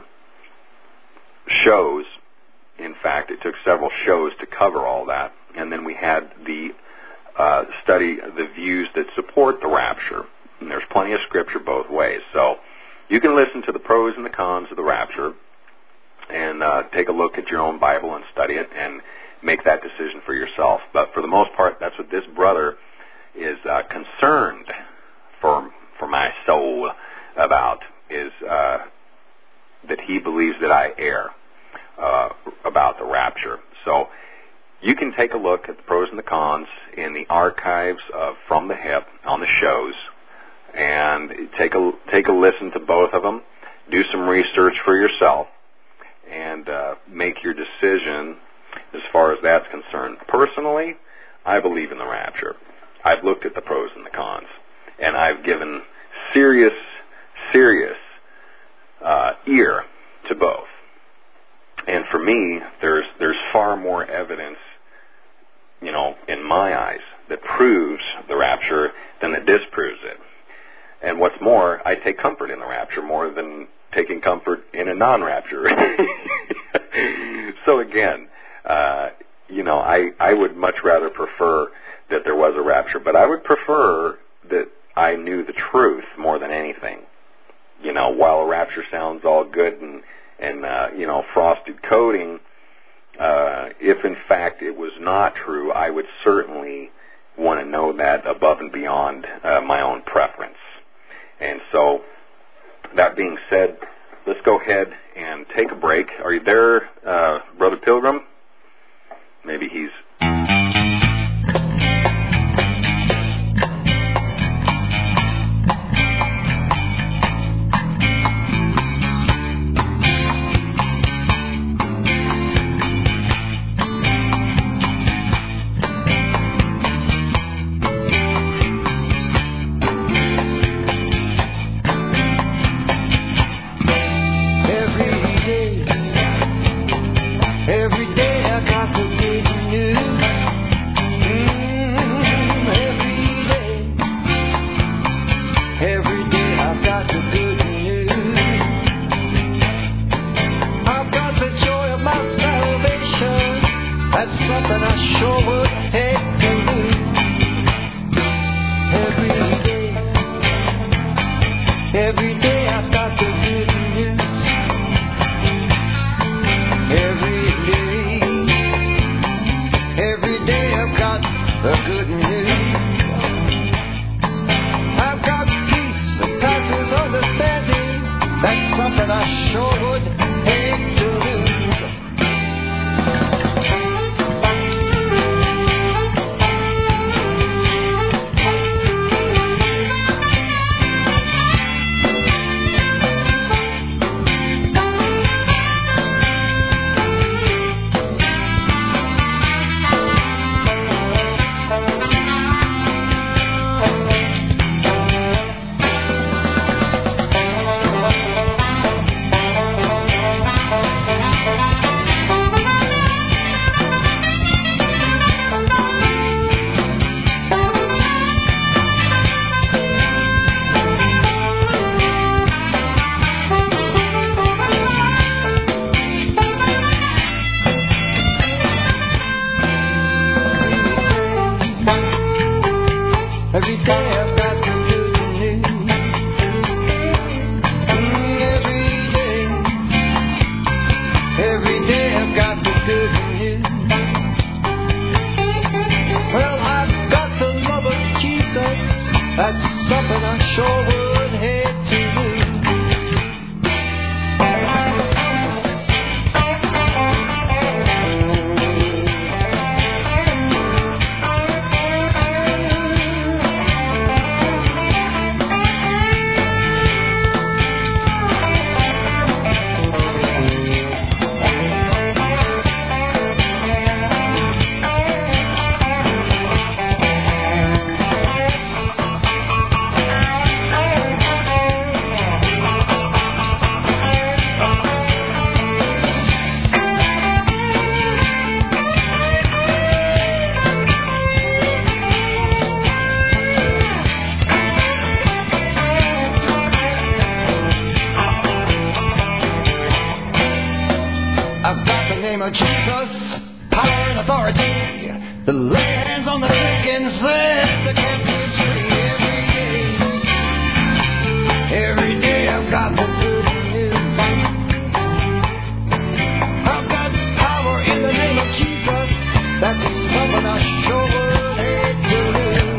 shows. In fact, it took several shows to cover all that. And then we had the uh, study, the views that support the rapture. And there's plenty of scripture both ways. So you can listen to the pros and the cons of the rapture and uh, take a look at your own Bible and study it and make that decision for yourself. But for the most part, that's what this brother is uh, concerned for, for my soul about, is uh, that he believes that I err uh, about the rapture. So you can take a look at the pros and the cons in the archives of From the Hip on the shows, and take a take a listen to both of them. Do some research for yourself, and uh, make your decision as far as that's concerned. Personally, I believe in the rapture. I've looked at the pros and the cons, and I've given serious, serious uh, ear to both. And for me, there's there's far more evidence, you know, in my eyes, that proves the rapture than that disproves it. And what's more, I take comfort in the rapture more than taking comfort in a non-rapture. So again, uh, you know, I, I would much rather prefer that there was a rapture, but I would prefer that I knew the truth more than anything. You know, while a rapture sounds all good and, and uh, you know, frosted coating, uh, if in fact it was not true, I would certainly want to know that above and beyond uh, my own preference. And so, that being said, let's go ahead and take a break. Are you there, uh, Brother Pilgrim? Maybe he's... of Jesus, power and authority, to lay hands on the sick and set the captives free. Every day, every day I've got the good news. I've got power in the name of Jesus. That's something I sure would hate to lose.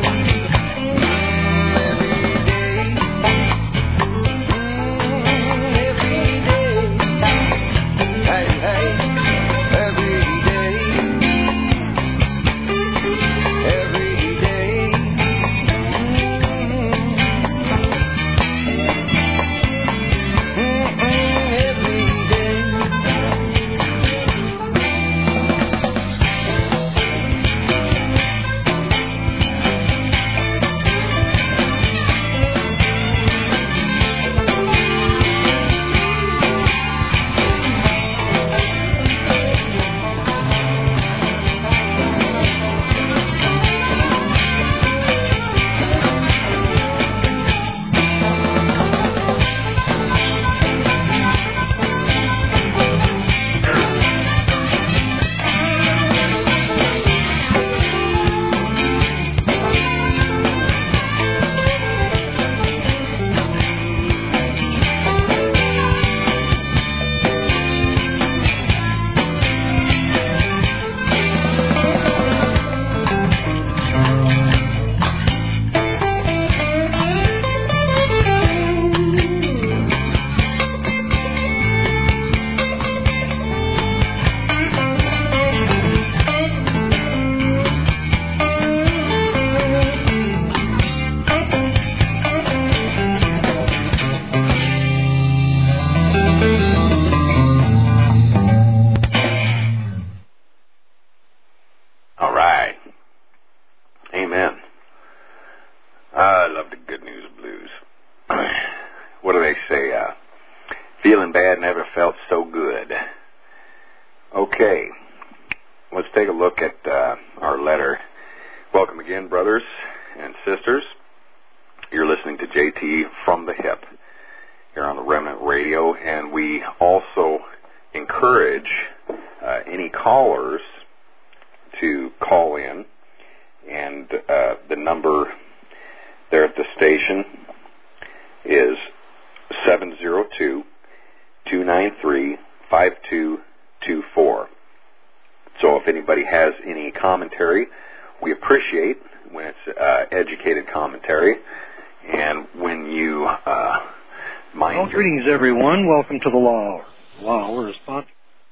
Welcome to the Law Hour. Law Hour is sponsored.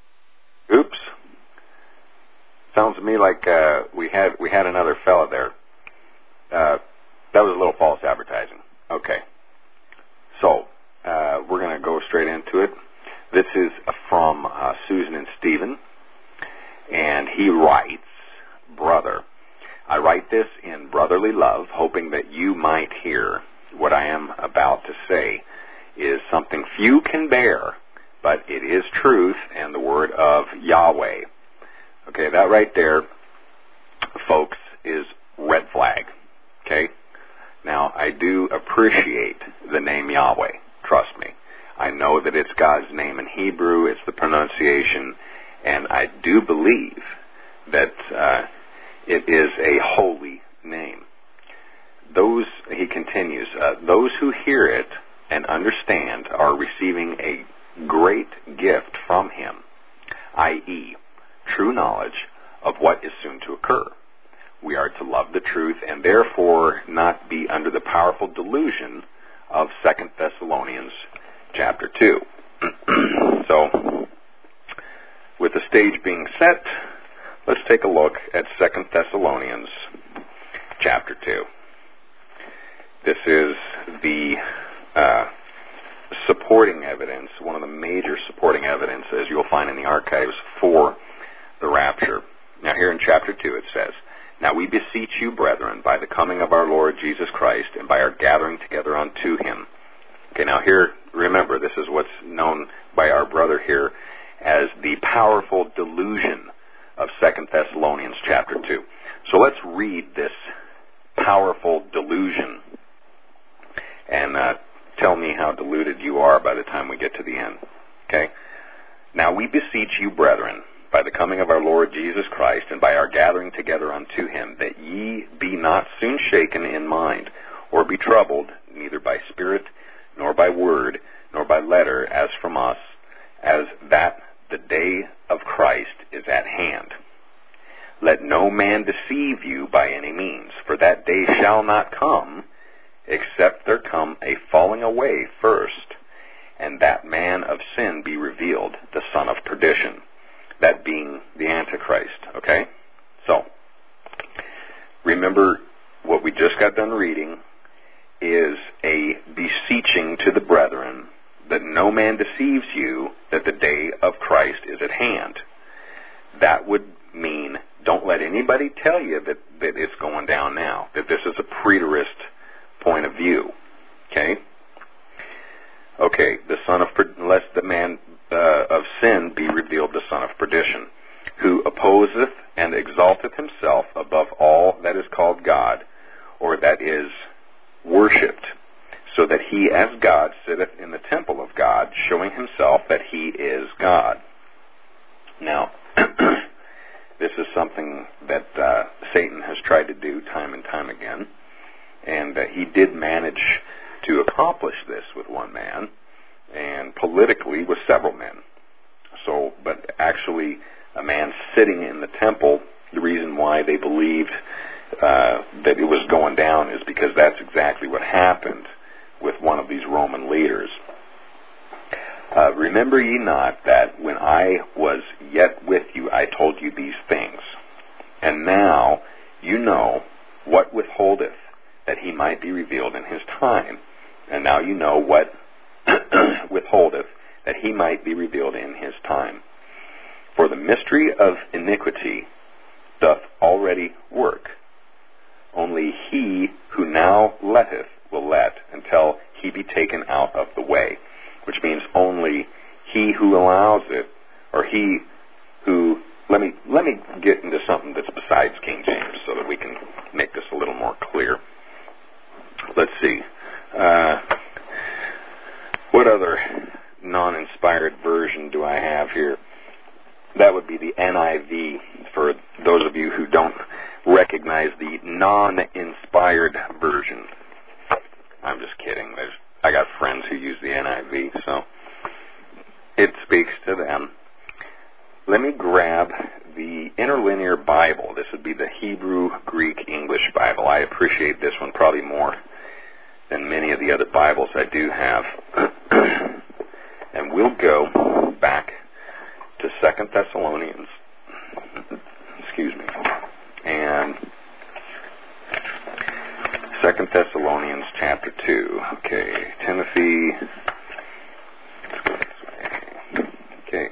Oops. Sounds to me like uh, we had we had another fella there. Uh, that was a little false advertising. Okay. So uh, we're going to go straight into it. This is from uh, Susan and Stephen, and he writes, "Brother, I write this in brotherly love, hoping that you might hear what I am about to say. Is something few can bear, but it is truth and the word of Yahweh." Okay, that right there, folks, is red flag. Okay? Now, I do appreciate the name Yahweh. Trust me. I know that it's God's name in Hebrew, it's the pronunciation, and I do believe that uh, it is a holy name. Those, he continues, uh, those who hear it and understand are receiving a great gift from him, that is, true knowledge of what is soon to occur. We are to love the truth and therefore not be under the powerful delusion of Second Thessalonians chapter two. So, with the stage being set, let's take a look at Second Thessalonians chapter two. This is the Uh, supporting evidence, one of the major supporting evidence, as you'll find in the archives, for the rapture. Now here in chapter two it says, "Now we beseech you, brethren, by the coming of our Lord Jesus Christ, and by our gathering together unto him." Okay, now here, remember, this is what's known by our brother here as the powerful delusion of Second Thessalonians chapter two. So let's read this powerful delusion and uh, tell me how deluded you are by the time we get to the end. Okay? "Now we beseech you, brethren, by the coming of our Lord Jesus Christ, and by our gathering together unto him, that ye be not soon shaken in mind, or be troubled, neither by spirit, nor by word, nor by letter, as from us, as that the day of Christ is at hand. Let no man deceive you by any means, for that day shall not come, except there come a falling away first, and that man of sin be revealed, the son of perdition, that being the Antichrist. Okay? So, remember what we just got done reading is a beseeching to the brethren that no man deceives you, that the day of Christ is at hand. That would mean don't let anybody tell you that, that it's going down now, that this is a preterist point of view. Okay? Okay, the son of, lest the man uh, of sin be revealed, the son of perdition, who opposeth and exalteth himself above all that is called God, or that is worshipped, so that he as God sitteth in the temple of God, showing himself that he is God. Now, this is something that uh, Satan has tried to do time and time again, and uh, he did manage to accomplish this with one man, and politically with several men. So, but actually, a man sitting in the temple, the reason why they believed uh, that it was going down is because that's exactly what happened with one of these Roman leaders. Uh, remember ye not that when I was yet with you, I told you these things. And now you know what withholdeth, that he might be revealed in his time. And now you know what withholdeth, that he might be revealed in his time. For the mystery of iniquity doth already work. Only he who now letteth will let until he be taken out of the way. Which means only he who allows it, or he who, let me let me get into something that's besides King James so that we can make this a little more clear. Let's see. Uh, what other non-inspired version do I have here? That would be the N I V, for those of you who don't recognize the non-inspired version. I'm just kidding. There's I got friends who use the N I V, so it speaks to them. Let me grab the Interlinear Bible. This would be the Hebrew, Greek, English Bible. I appreciate this one probably more than many of the other Bibles I do have. And we'll go back to Second Thessalonians. Excuse me. And Second Thessalonians chapter two. Okay, Timothy. Let's go this way. Okay.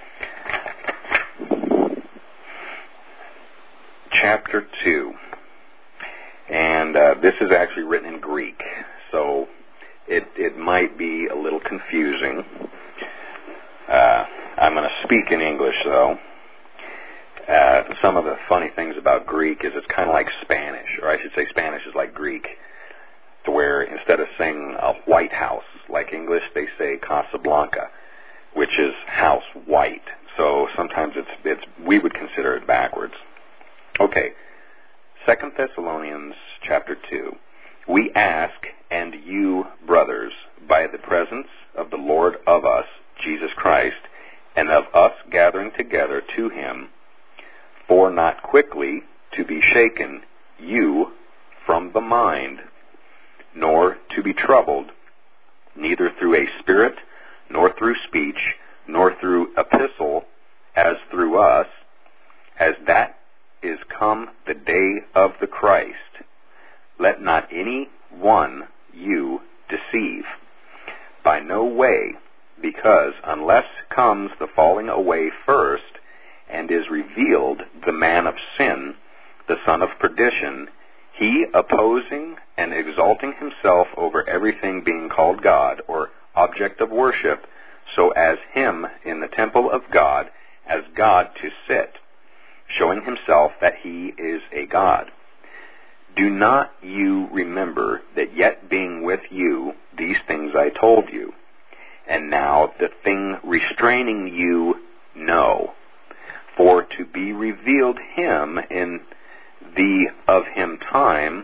Chapter two. And uh, this is actually written in Greek, so it, it might be a little confusing. Uh, I'm going to speak in English, though. Uh, some of the funny things about Greek is it's kind of like Spanish, or I should say Spanish is like Greek, to where instead of saying a White House like English, they say Casablanca, which is house white. So sometimes it's it's we would consider it backwards. Okay, Second Thessalonians chapter two. We ask, and you, brothers, by the presence of the Lord of us, Jesus Christ, and of us gathering together to him, for not quickly to be shaken, you, from the mind, nor to be troubled, neither through a spirit, nor through speech, nor through epistle, as through us, as that is come the day of the Christ. Let not any one you deceive. By no way, because unless comes the falling away first, and is revealed the man of sin, the son of perdition, he opposing and exalting himself over everything being called God, or object of worship, so as him in the temple of God, as God to sit, showing himself that he is a God. Do not you remember that yet being with you, these things I told you, and now the thing restraining you know. For to be revealed him in the of him time,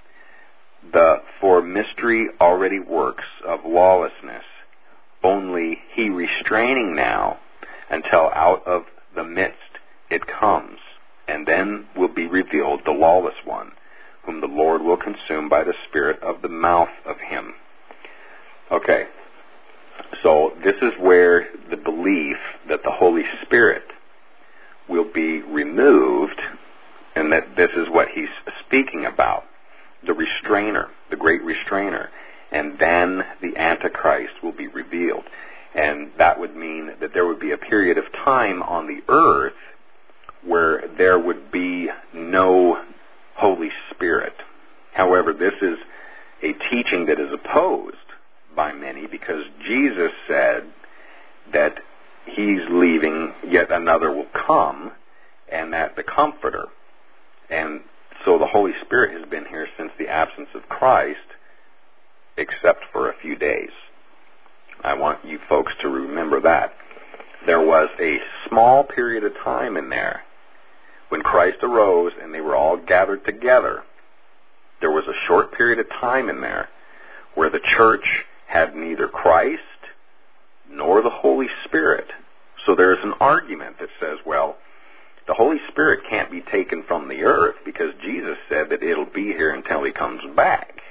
the for mystery already works of lawlessness, only he restraining now until out of the midst it comes, and then will be revealed the lawless one, whom the Lord will consume by the Spirit of the mouth of him. Okay, so this is where the belief that the Holy Spirit will be removed, and that this is what he's speaking about, the restrainer, the great restrainer, and then the Antichrist will be revealed. And that would mean that there would be a period of time on the earth where there would be no Holy Spirit. However, this is a teaching that is opposed by many, because Jesus said that he's leaving, yet another will come, and that the Comforter. And so the Holy Spirit has been here since the absence of Christ, except for a few days. I want you folks to remember that. There was a small period of time in there when Christ arose and they were all gathered together. There was a short period of time in there where the church had neither Christ nor the Holy Spirit. So there's an argument that says, well, the Holy Spirit can't be taken from the earth because Jesus said that it'll be here until he comes back.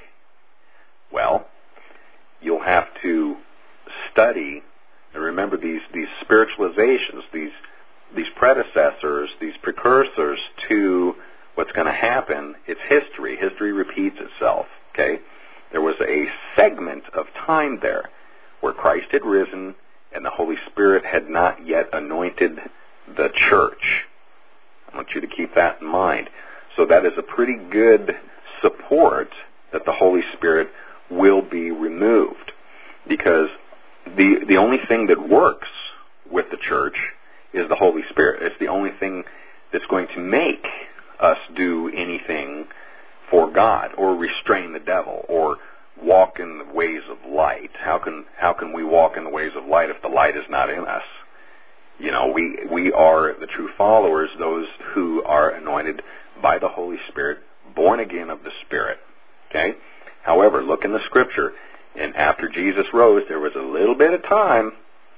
Well, you'll have to study and remember these, these spiritualizations, these these predecessors, these precursors to what's going to happen. It's history. History repeats itself, okay? There was a segment of time there where Christ had risen and the Holy Spirit had not yet anointed the church. I want you to keep that in mind. So that is a pretty good support that the Holy Spirit will be removed, because the the only thing that works with the church is the Holy Spirit. It's the only thing that's going to make us do anything for God or restrain the devil or walk in the ways of light. How can how can we walk in the ways of light if the light is not in us? You know, we we are the true followers, those who are anointed by the Holy Spirit, born again of the Spirit. Okay? However, look in the Scripture, and after Jesus rose, there was a little bit of time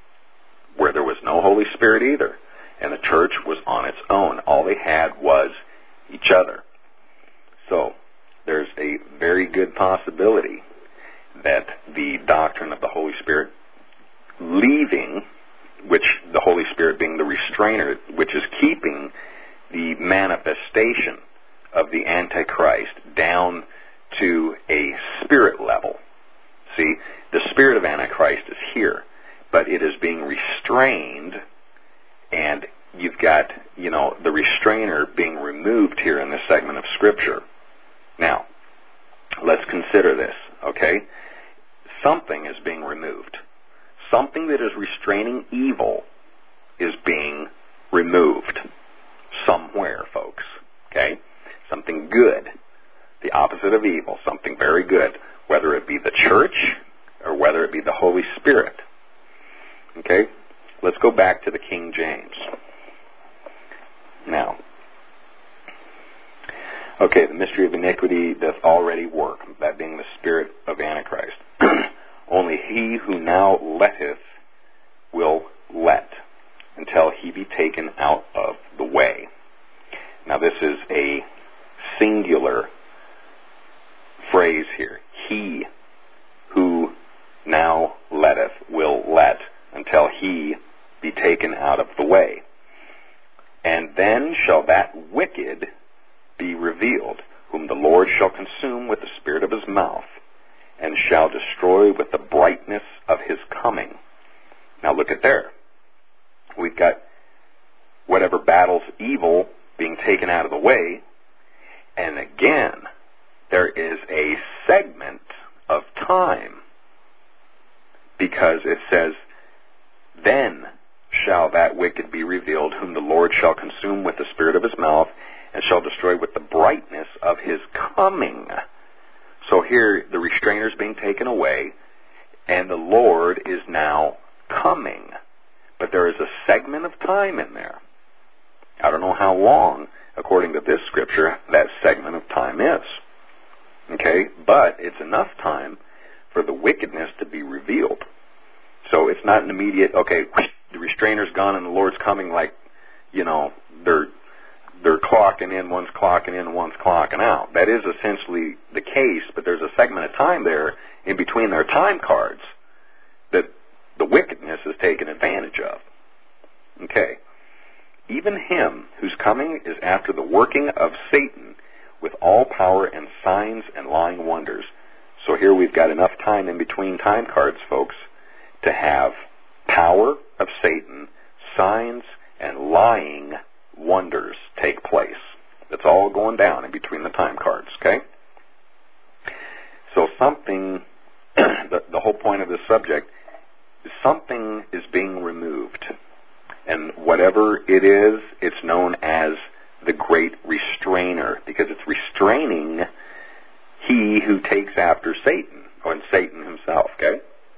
where there was no Holy Spirit either, and the church was on its own. All they had was each other. So there's a very good possibility that the doctrine of the Holy Spirit leaving, which the Holy Spirit being the restrainer, which is keeping the manifestation of the Antichrist down to a spirit level. See, the spirit of Antichrist is here, but it is being restrained, and you've got, you know, the restrainer being removed here in this segment of Scripture. Now, let's consider this, okay? Something is being removed. Something that is restraining evil is being removed somewhere, folks, okay? Something good, the opposite of evil, something very good, whether it be the church or whether it be the Holy Spirit. Okay? Let's go back to the King James. Now, okay, the mystery of iniquity doth already work, that being the spirit of Antichrist. Only he who now letteth will let until he be taken out of the way. Now this is a singular phrase here. He who now letteth will let until he be taken out of the way. And then shall that wicked be revealed, whom the Lord shall consume with the spirit of his mouth, and shall destroy with the brightness of his coming. Now look at there. We've got whatever battles evil being taken out of the way, and again, there is a segment of time, because it says, then shall that wicked be revealed, whom the Lord shall consume with the spirit of his mouth, and shall destroy with the brightness of his coming. So here, the restrainer is being taken away, and the Lord is now coming. But there is a segment of time in there. I don't know how long, according to this scripture, that segment of time is. Okay? But it's enough time for the wickedness to be revealed. So it's not an immediate, okay, the restrainer's gone and the Lord's coming, like, you know, they're they're clocking in, one's clocking in, one's clocking out. That is essentially the case, but there's a segment of time there in between their time cards that the wickedness is taken advantage of. Okay. Even him whose coming is after the working of Satan with all power and signs and lying wonders. So here we've got enough time in between time cards, folks, to have power of Satan, signs, and lying wonders take place. That's all going down in between the time cards, okay? So something, the, the whole point of this subject, is something is being removed. And whatever it is, it's known as the great restrainer, because it's restraining he who takes after Satan, or Satan himself, okay?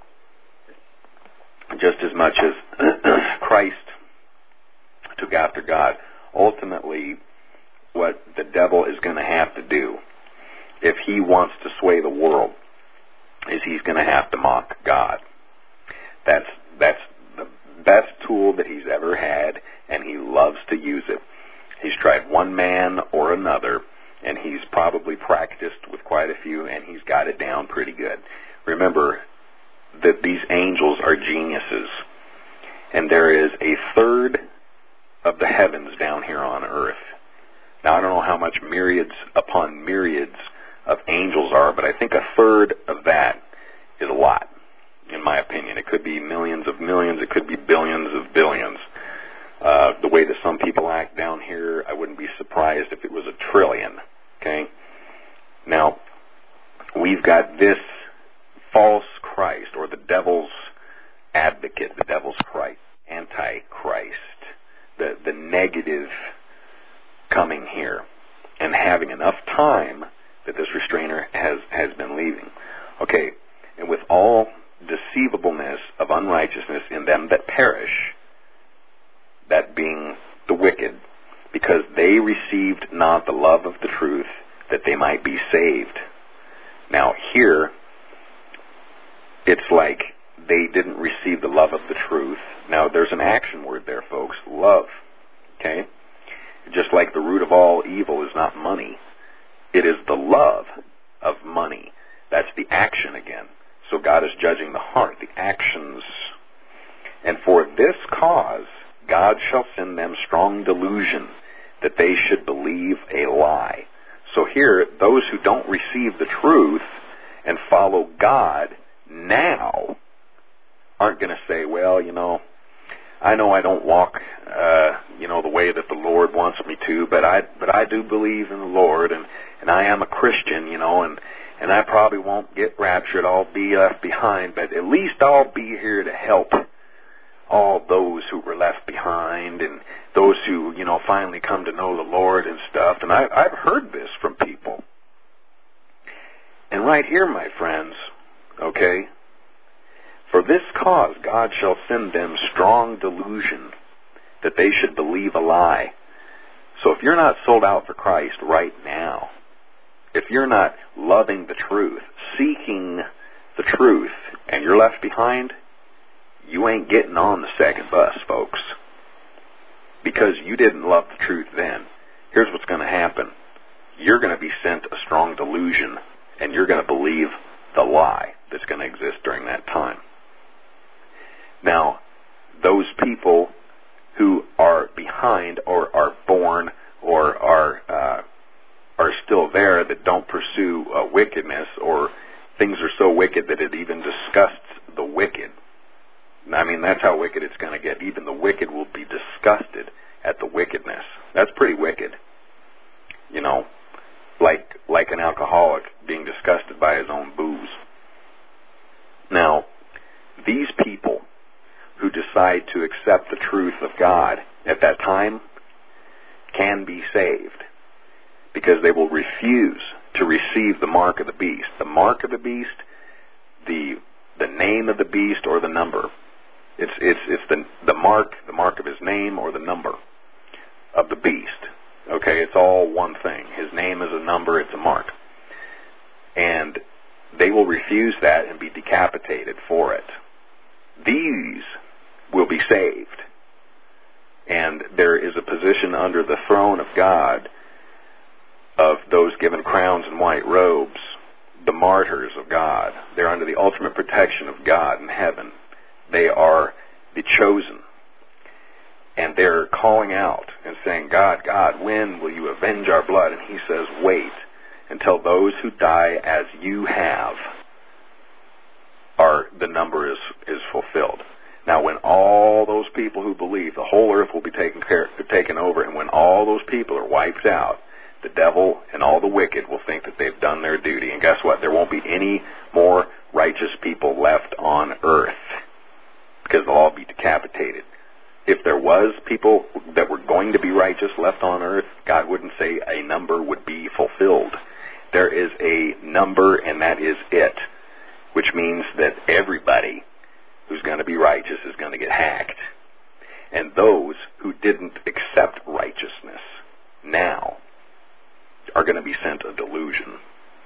Just as much as Christ took after God. Ultimately, what the devil is going to have to do, if he wants to sway the world, is he's going to have to mock God. That's that's the best tool that he's ever had, and he loves to use it. He's tried one man or another, and he's probably practiced with quite a few, and he's got it down pretty good. Remember that these angels are geniuses, and there is a third of the heavens down here on earth. Now, I don't know how much myriads upon myriads of angels are, but I think a third of that is a lot, in my opinion. It could be millions of millions. It could be billions of billions. Uh, the way that some people act down here, I wouldn't be surprised if it was a trillion. Okay? Now, we've got this false Christ, or the devil's advocate, the devil's Christ, Antichrist, the, the negative coming here, and having enough time that this restrainer has, has been leaving. Okay, and with all deceivableness of unrighteousness in them that perish, that being the wicked, because they received not the love of the truth, that they might be saved. Now here, it's like they didn't receive the love of the truth. Now there's an action word there, folks, love. Okay? Just like the root of all evil is not money, it is the love of money. That's the action again. So God is judging the heart, the actions. And for this cause, God shall send them strong delusion, that they should believe a lie. So here, those who don't receive the truth and follow God now aren't going to say, well, you know, I know I don't walk, uh, you know, the way that the Lord wants me to, but I, but I do believe in the Lord, and, and I am a Christian, you know, and, and I probably won't get raptured. I'll be left behind, but at least I'll be here to help all those who were left behind and those who, you know, finally come to know the Lord and stuff. And I, I've heard this from people. And right here, my friends, okay, for this cause God shall send them strong delusion, that they should believe a lie. So if you're not sold out for Christ right now, if you're not loving the truth, seeking the truth, and you're left behind, you ain't getting on the second bus, folks. Because you didn't love the truth then. Here's what's going to happen. You're going to be sent a strong delusion, and you're going to believe the lie that's going to exist during that time. Now, those people who are behind or are born or are uh, are still there that don't pursue uh, wickedness, or things are so wicked that it even disgusts the wicked. I mean, that's how wicked it's going to get. Even the wicked will be disgusted at the wickedness. That's pretty wicked. You know, like like an alcoholic being disgusted by his own booze. Now, these people who decide to accept the truth of God at that time can be saved, because they will refuse to receive the mark of the beast. The mark of the beast, the the name of the beast, or the number. It's it's it's the the mark, the mark of his name, or the number. of the beast. Okay, it's all one thing. His name is a number, it's a mark. And they will refuse that and be decapitated for it. These will be saved. And there is a position under the throne of God of those given crowns and white robes, the martyrs of God. They're under the ultimate protection of God in heaven. They are the chosen. And they're calling out and saying, God, God, when will you avenge our blood? And he says, wait until those who die as you have are, the number is, is fulfilled. Now, when all those people who believe, the whole earth will be taken care, taken over, and when all those people are wiped out, the devil and all the wicked will think that they've done their duty. And guess what? There won't be any more righteous people left on earth, because they'll all be decapitated. If there was people that were going to be righteous left on earth, God wouldn't say a number would be fulfilled. There is a number, and that is it, which means that everybody who's going to be righteous is going to get hacked. And those who didn't accept righteousness now are going to be sent a delusion.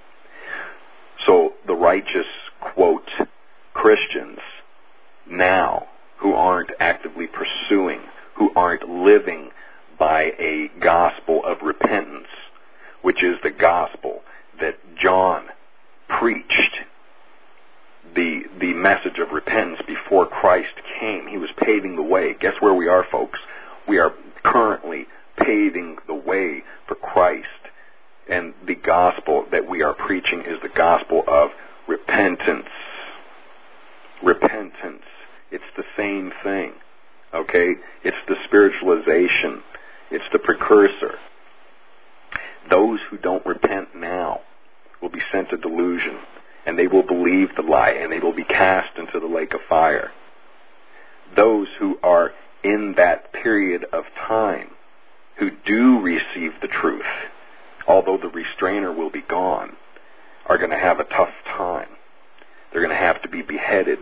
So the righteous, quote, Christians now, who aren't actively pursuing, who aren't living by a gospel of repentance, which is the gospel that John preached, the the message of repentance before Christ came. He was paving the way. Guess where we are, folks? We are currently paving the way for Christ. And the gospel that we are preaching is the gospel of repentance. Repentance. It's the same thing, okay? It's the spiritualization. It's the precursor. Those who don't repent now will be sent to delusion, and they will believe the lie, and they will be cast into the lake of fire. Those who are in that period of time, who do receive the truth, although the restrainer will be gone, are going to have a tough time. They're going to have to be beheaded.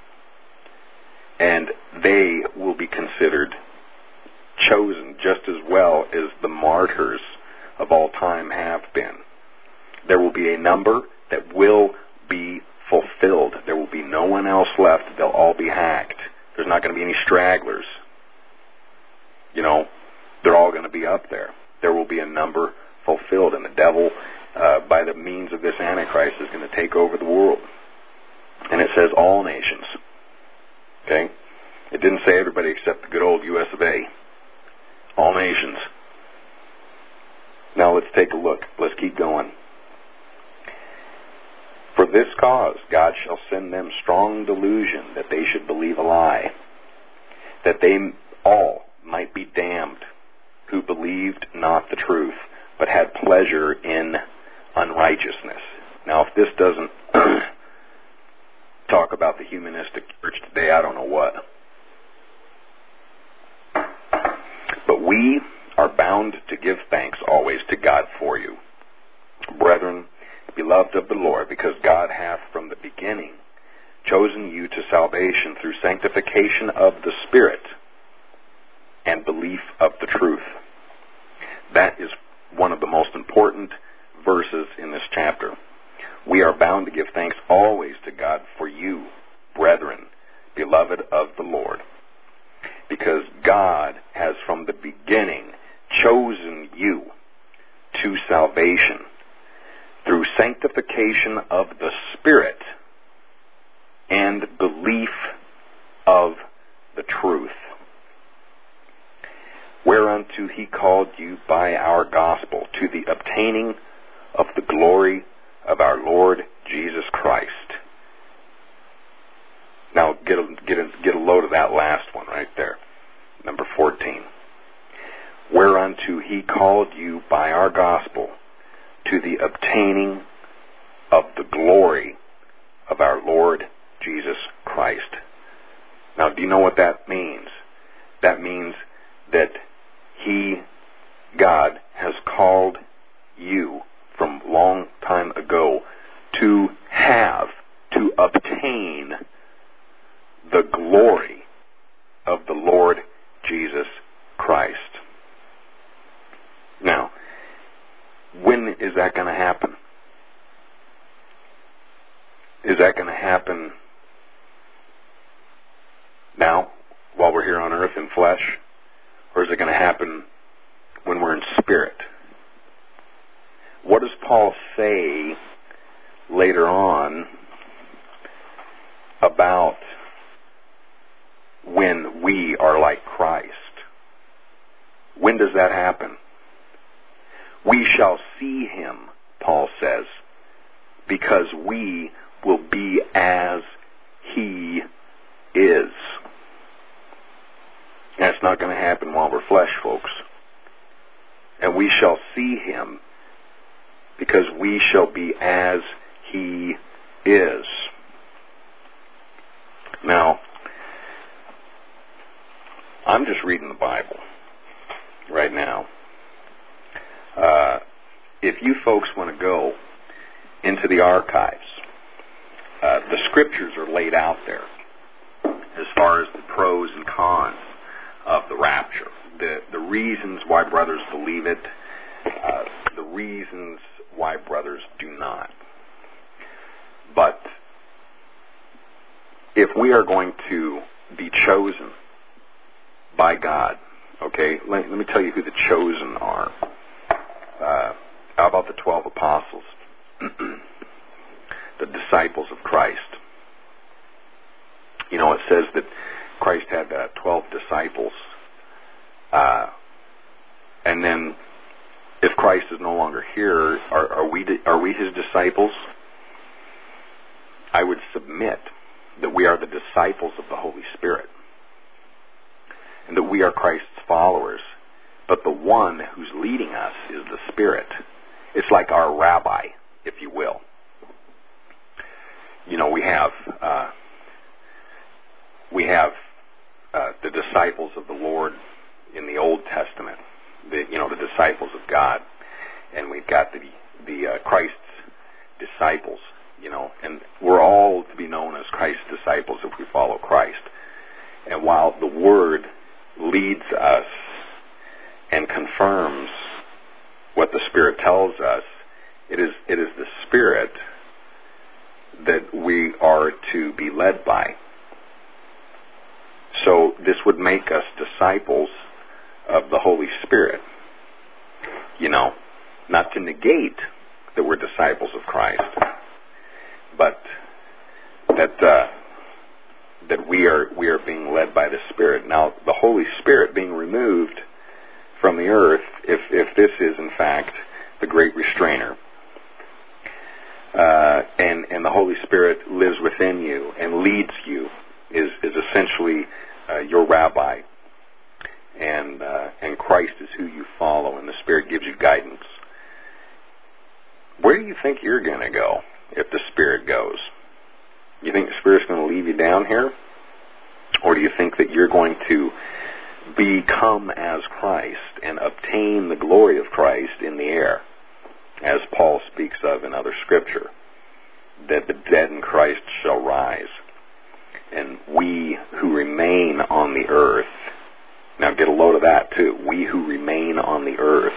And they will be considered chosen just as well as the martyrs of all time have been. There will be a number that will be fulfilled. There will be no one else left. They'll all be hacked. There's not going to be any stragglers. You know, they're all going to be up there. There will be a number fulfilled, and the devil, uh, by the means of this Antichrist, is going to take over the world. And it says all nations. Okay? It didn't say everybody except the good old U S of A. All nations. Now let's take a look. Let's keep going. For this cause God shall send them strong delusion, that they should believe a lie, that they all might be damned, who believed not the truth, but had pleasure in unrighteousness. Now, if this doesn't talk about the humanistic church today, I don't know what. But we are bound to give thanks always to God for you, brethren, beloved of the Lord, because God hath from the beginning chosen you to salvation through sanctification of the Spirit and belief of the truth. That is one of the most important verses in this chapter. We are bound to give thanks always to God for you, brethren, beloved of the Lord, because God has from the beginning chosen you to salvation through sanctification of the Spirit and belief of the truth, whereunto he called you by our gospel, to the obtaining of the glory of our Lord Jesus Christ. Now get a, get a, get a load of that last one right there, number fourteen. Whereunto he called you by our gospel, to the obtaining of the glory of our Lord Jesus Christ. Now, do you know what that means? That means that He, God, has called you from long time ago to have, to obtain the glory of the Lord Jesus Christ. When is that going to happen? Is that going to happen now, while we're here on earth in flesh? Or is it going to happen when we're in spirit? What does Paul say later on about when we are like Christ? When does that happen? We shall see him, Paul says, because we will be as he is. That's not going to happen while we're flesh, folks. And we shall see him because we shall be as he is. Now, I'm just reading the Bible right now. Uh, if you folks want to go into the archives, uh, the scriptures are laid out there as far as the pros and cons of the rapture, the the reasons why brothers believe it, uh, the reasons why brothers do not. But if we are going to be chosen by God, okay, let, let me tell you who the chosen are. Uh, how about the twelve apostles, the disciples of Christ? You know, it says that Christ had uh, twelve disciples, uh, and then if Christ is no longer here, are, are we are we his disciples? I would submit that we are the disciples of the Holy Spirit, and that we are Christ's followers. But the one who's leading us is the Spirit. It's like our rabbi, if you will. You know, we have uh, we have uh, the disciples of the Lord in the Old Testament, the you know the disciples of God, and we've got the the uh, Christ's disciples. You know, and we're all to be known as Christ's disciples if we follow Christ. And while the Word leads us and confirms what the Spirit tells us, it is it is the Spirit that we are to be led by. So this would make us disciples of the Holy Spirit. You know, not to negate that we're disciples of Christ, but that uh, that we are we are being led by the Spirit. Now, the Holy Spirit being removed from the earth, if if this is in fact the great restrainer, uh, and and the Holy Spirit lives within you and leads you, is is essentially uh, your rabbi, and uh, and Christ is who you follow, and the Spirit gives you guidance. Where do you think you're going to go if the Spirit goes? You think the Spirit's going to leave you down here? Or do you think that you're going to become as Christ and obtain the glory of Christ in the air, as Paul speaks of in other scripture, that the dead in Christ shall rise, and we who remain on the earth, now get a load of that too, we who remain on the earth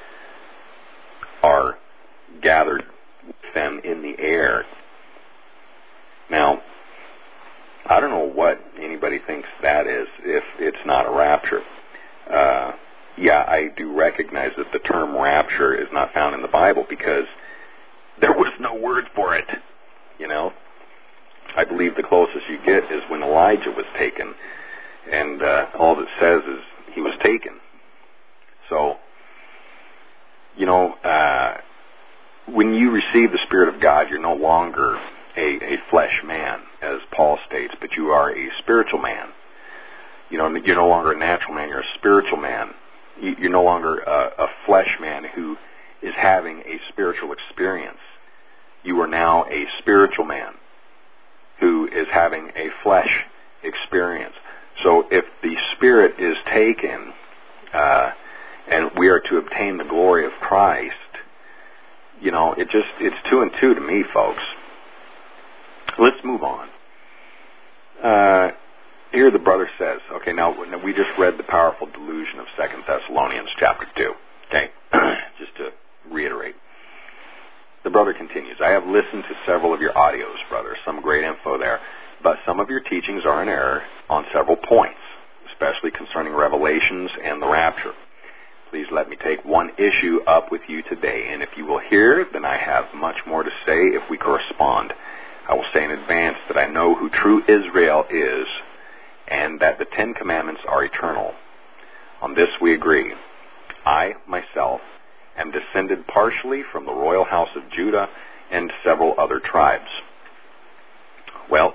are gathered with them in the air. Now, I don't know what anybody thinks that is if it's not a rapture. Uh, yeah, I do recognize that the term rapture is not found in the Bible because there was no word for it, you know. I believe the closest you get is when Elijah was taken, and uh, all that says is he was taken. So, you know, uh, when you receive the Spirit of God, you're no longer a, a flesh man, as Paul states, but you are a spiritual man. You know, you're no longer a natural man, you're a spiritual man. You're no longer a, a flesh man who is having a spiritual experience. You are now a spiritual man who is having a flesh experience. So if the Spirit is taken, uh, and we are to obtain the glory of Christ, you know, it just, it's two and two to me, folks. Let's move on. Uh, here the brother says, okay, now we just read the powerful delusion of Second Thessalonians chapter two, okay? Just to reiterate. The brother continues, I have listened to several of your audios, brother, some great info there, but some of your teachings are in error on several points, especially concerning Revelations and the rapture. Please let me take one issue up with you today, and if you will hear, then I have much more to say if we correspond. I will say in advance that I know who true Israel is, and that the Ten Commandments are eternal. On this we agree. I, myself, am descended partially from the royal house of Judah and several other tribes. Well,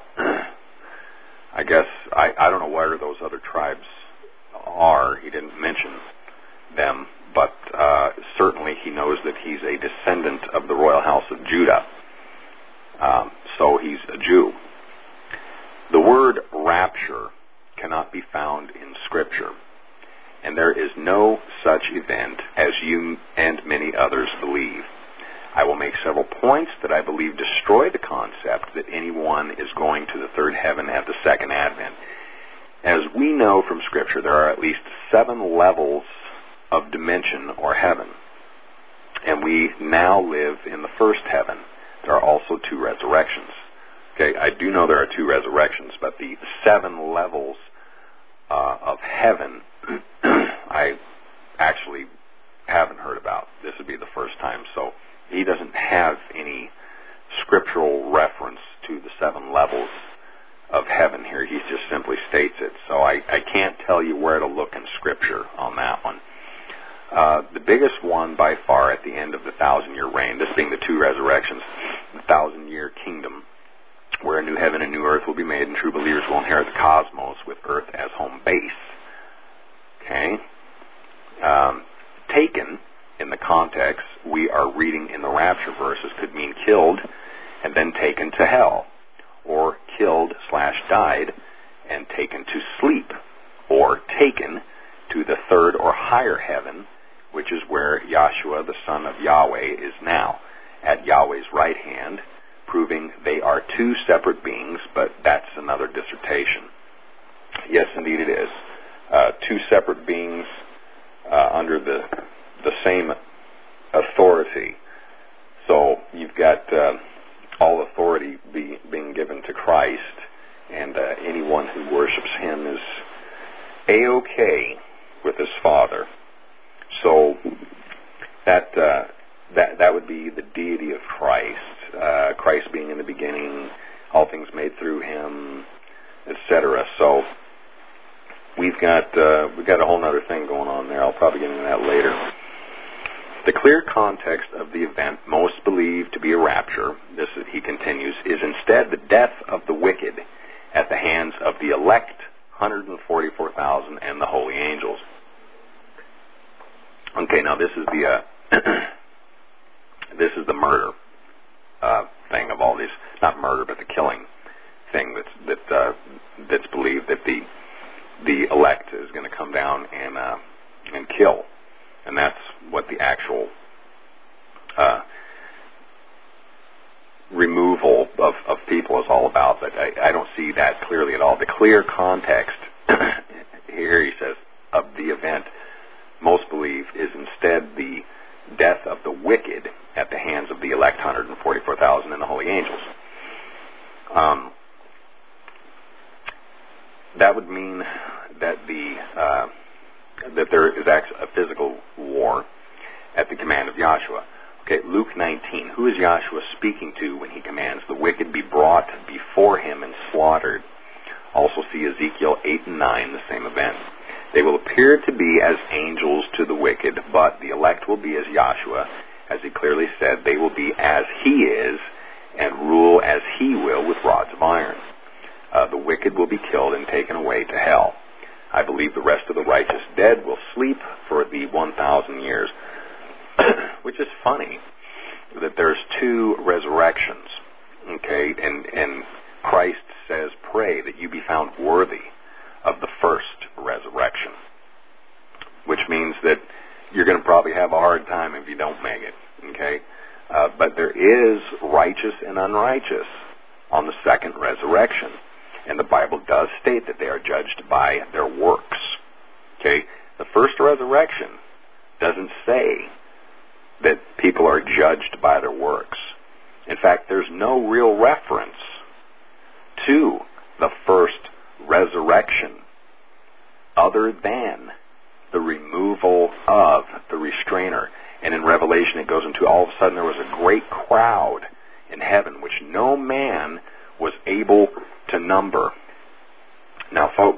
I guess, I, I don't know where those other tribes are. He didn't mention them, but uh, certainly he knows that he's a descendant of the royal house of Judah. Um, so he's a Jew. The word rapture cannot be found in Scripture, and there is no such event as you and many others believe. I will make several points that I believe destroy the concept that anyone is going to the third heaven at the second advent. As we know from Scripture, there are at least seven levels of dimension or heaven, and we now live in the first heaven. There are also two resurrections. Okay, I do know there are two resurrections, but the seven levels uh, of heaven I actually haven't heard about. This would be the first time. So he doesn't have any scriptural reference to the seven levels of heaven here. He just simply states it. So I, I can't tell you where to look in Scripture on that one. Uh, the biggest one by far at the end of the thousand-year reign, this being the two resurrections, the thousand-year kingdom, where a new heaven and new earth will be made and true believers will inherit the cosmos with earth as home base. Okay? Um, taken, in the context we are reading in the rapture verses, could mean killed and then taken to hell, or killed slash died and taken to sleep, or taken to the third or higher heaven, which is where Yahshua, the Son of Yahweh, is now, at Yahweh's right hand, proving they are two separate beings, but that's another dissertation. Yes, indeed it is. Uh, two separate beings uh, under the the same authority. So you've got uh, all authority be, being given to Christ, and uh, anyone who worships Him is A-OK with his Father. So that uh, that that would be the deity of Christ. Uh, Christ being in the beginning, all things made through Him, et cetera. So we've got uh, we've got a whole other thing going on there. I'll probably get into that later. The clear context of the event most believe to be a rapture, this is, he continues, is instead the death of the wicked at the hands of the elect one hundred forty-four thousand and the holy angels. Okay, now this is the uh, this is the murder uh, thing of all these, not murder, but the killing thing that's that uh, that's believed that the the elect is going to come down and uh, and kill, and that's what the actual uh, removal of, of people is all about. But I, I don't see that clearly at all. The clear context here, he says, of the event most believe is instead the death of the wicked at the hands of the elect one hundred forty-four thousand and the holy angels. Um, that would mean that the uh, that there is actually a physical war at the command of Yahshua. Okay, Luke nineteen. Who is Yahshua speaking to when he commands the wicked be brought before him and slaughtered? Also see Ezekiel eight and nine, the same event. They will appear to be as angels to the wicked, but the elect will be as Yahshua. As he clearly said, they will be as he is and rule as he will with rods of iron. Uh, the wicked will be killed and taken away to hell. I believe the rest of the righteous dead will sleep for the one thousand years. Which is funny that there's two resurrections, okay, and, and Christ says, pray that you be found worthy of the first resurrection, which means that you're going to probably have a hard time if you don't make it, okay, uh, but there is righteous and unrighteous on the second resurrection, and the Bible does state that they are judged by their works, okay. The first resurrection doesn't say that people are judged by their works. In fact, there's no real reference to the first resurrection other than the removal of the restrainer. And in Revelation it goes into, all of a sudden there was a great crowd in heaven which no man was able to number. Now, folks,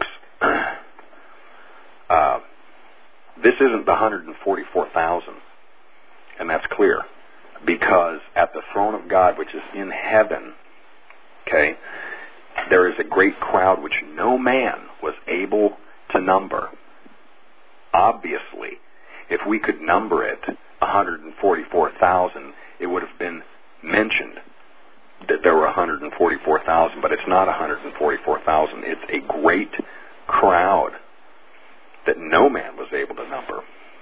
uh, this isn't the one hundred forty-four thousand, and that's clear, because at the throne of God, which is in heaven, okay, there is a great crowd which no man was able to number. Obviously, if we could number it, one hundred forty-four thousand, it would have been mentioned that there were one hundred forty-four thousand, but it's not one hundred forty-four thousand. It's a great crowd that no man was able to number.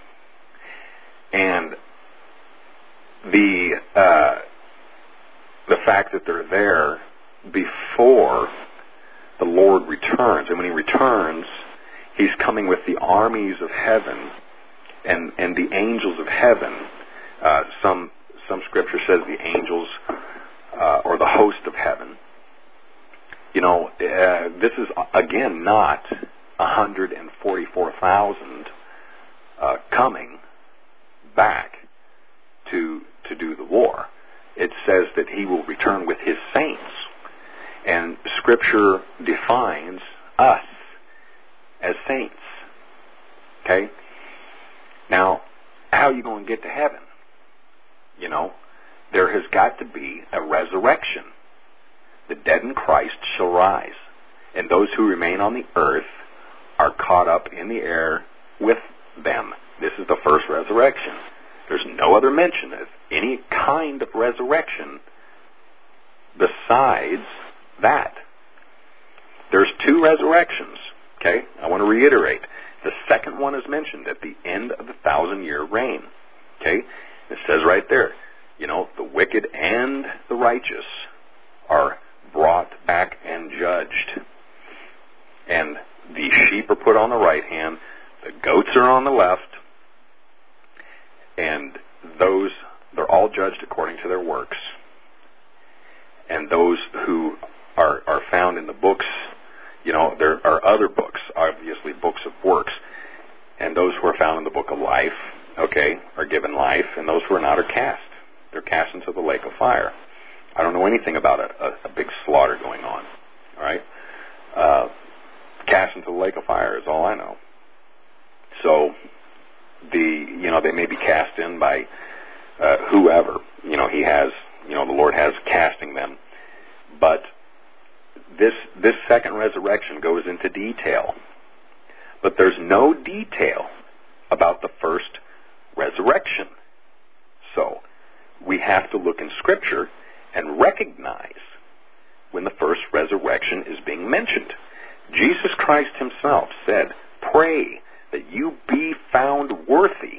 And the uh, the fact that they're there before the Lord returns, and when He returns, He's coming with the armies of heaven and and the angels of heaven. Uh, some some scripture says the angels uh, or the host of heaven. You know, uh, this is again not one hundred forty-four thousand uh, coming back to to do the war. It says that He will return with His saints, and Scripture defines us as saints. Okay? Now, how are you going to get to heaven? You know, there has got to be a resurrection. The dead in Christ shall rise, and those who remain on the earth are caught up in the air with them. This is the first resurrection. There's no other mention of any kind of resurrection besides that. There's two resurrections, okay? I want to reiterate. The second one is mentioned at the end of the thousand-year reign, okay? It says right there, you know, the wicked and the righteous are brought back and judged. And the sheep are put on the right hand, the goats are on the left, and those, they're all judged according to their works. And those who are, are found in the books, you know, there are other books, obviously books of works, and those who are found in the book of life, okay, are given life, and those who are not are cast. They're cast into the lake of fire. I don't know anything about a, a, a big slaughter going on, all right? Uh, cast into the lake of fire is all I know. So, the, you know, they may be cast in by uh, whoever, you know, he has, you know, the Lord has casting them. But this this second resurrection goes into detail. But there's no detail about the first resurrection. So, we have to look in Scripture and recognize when the first resurrection is being mentioned. Jesus Christ Himself said, "Pray that you be found worthy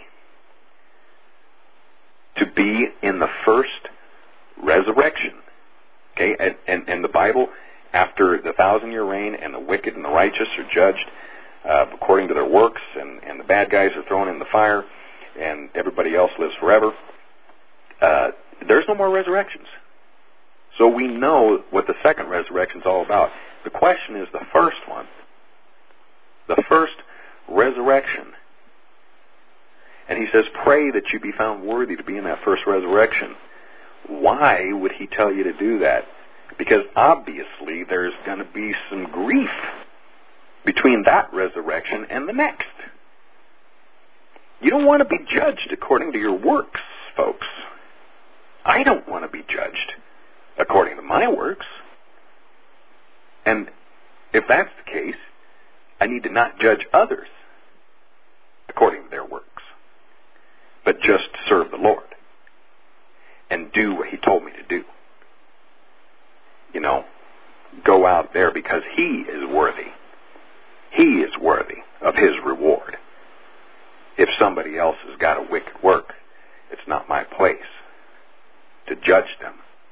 to be in the first resurrection." Okay, and, and, and the Bible, after the thousand-year reign and the wicked and the righteous are judged uh, according to their works, and, and the bad guys are thrown in the fire, and everybody else lives forever, uh, there's no more resurrections. So we know what the second resurrection is all about. The question is the first one. The first resurrection. And He says, pray that you be found worthy to be in that first resurrection. Why would He tell you to do that? Because obviously there's going to be some grief between that resurrection and the next. You don't want to be judged according to your works, folks. I don't want to be judged according to my works. And if that's the case, I need to not judge others according to their works, but just serve the Lord and do what He told me to do. You know, go out there because He is worthy. He is worthy of His reward. If somebody else has got a wicked work, it's not my place to judge them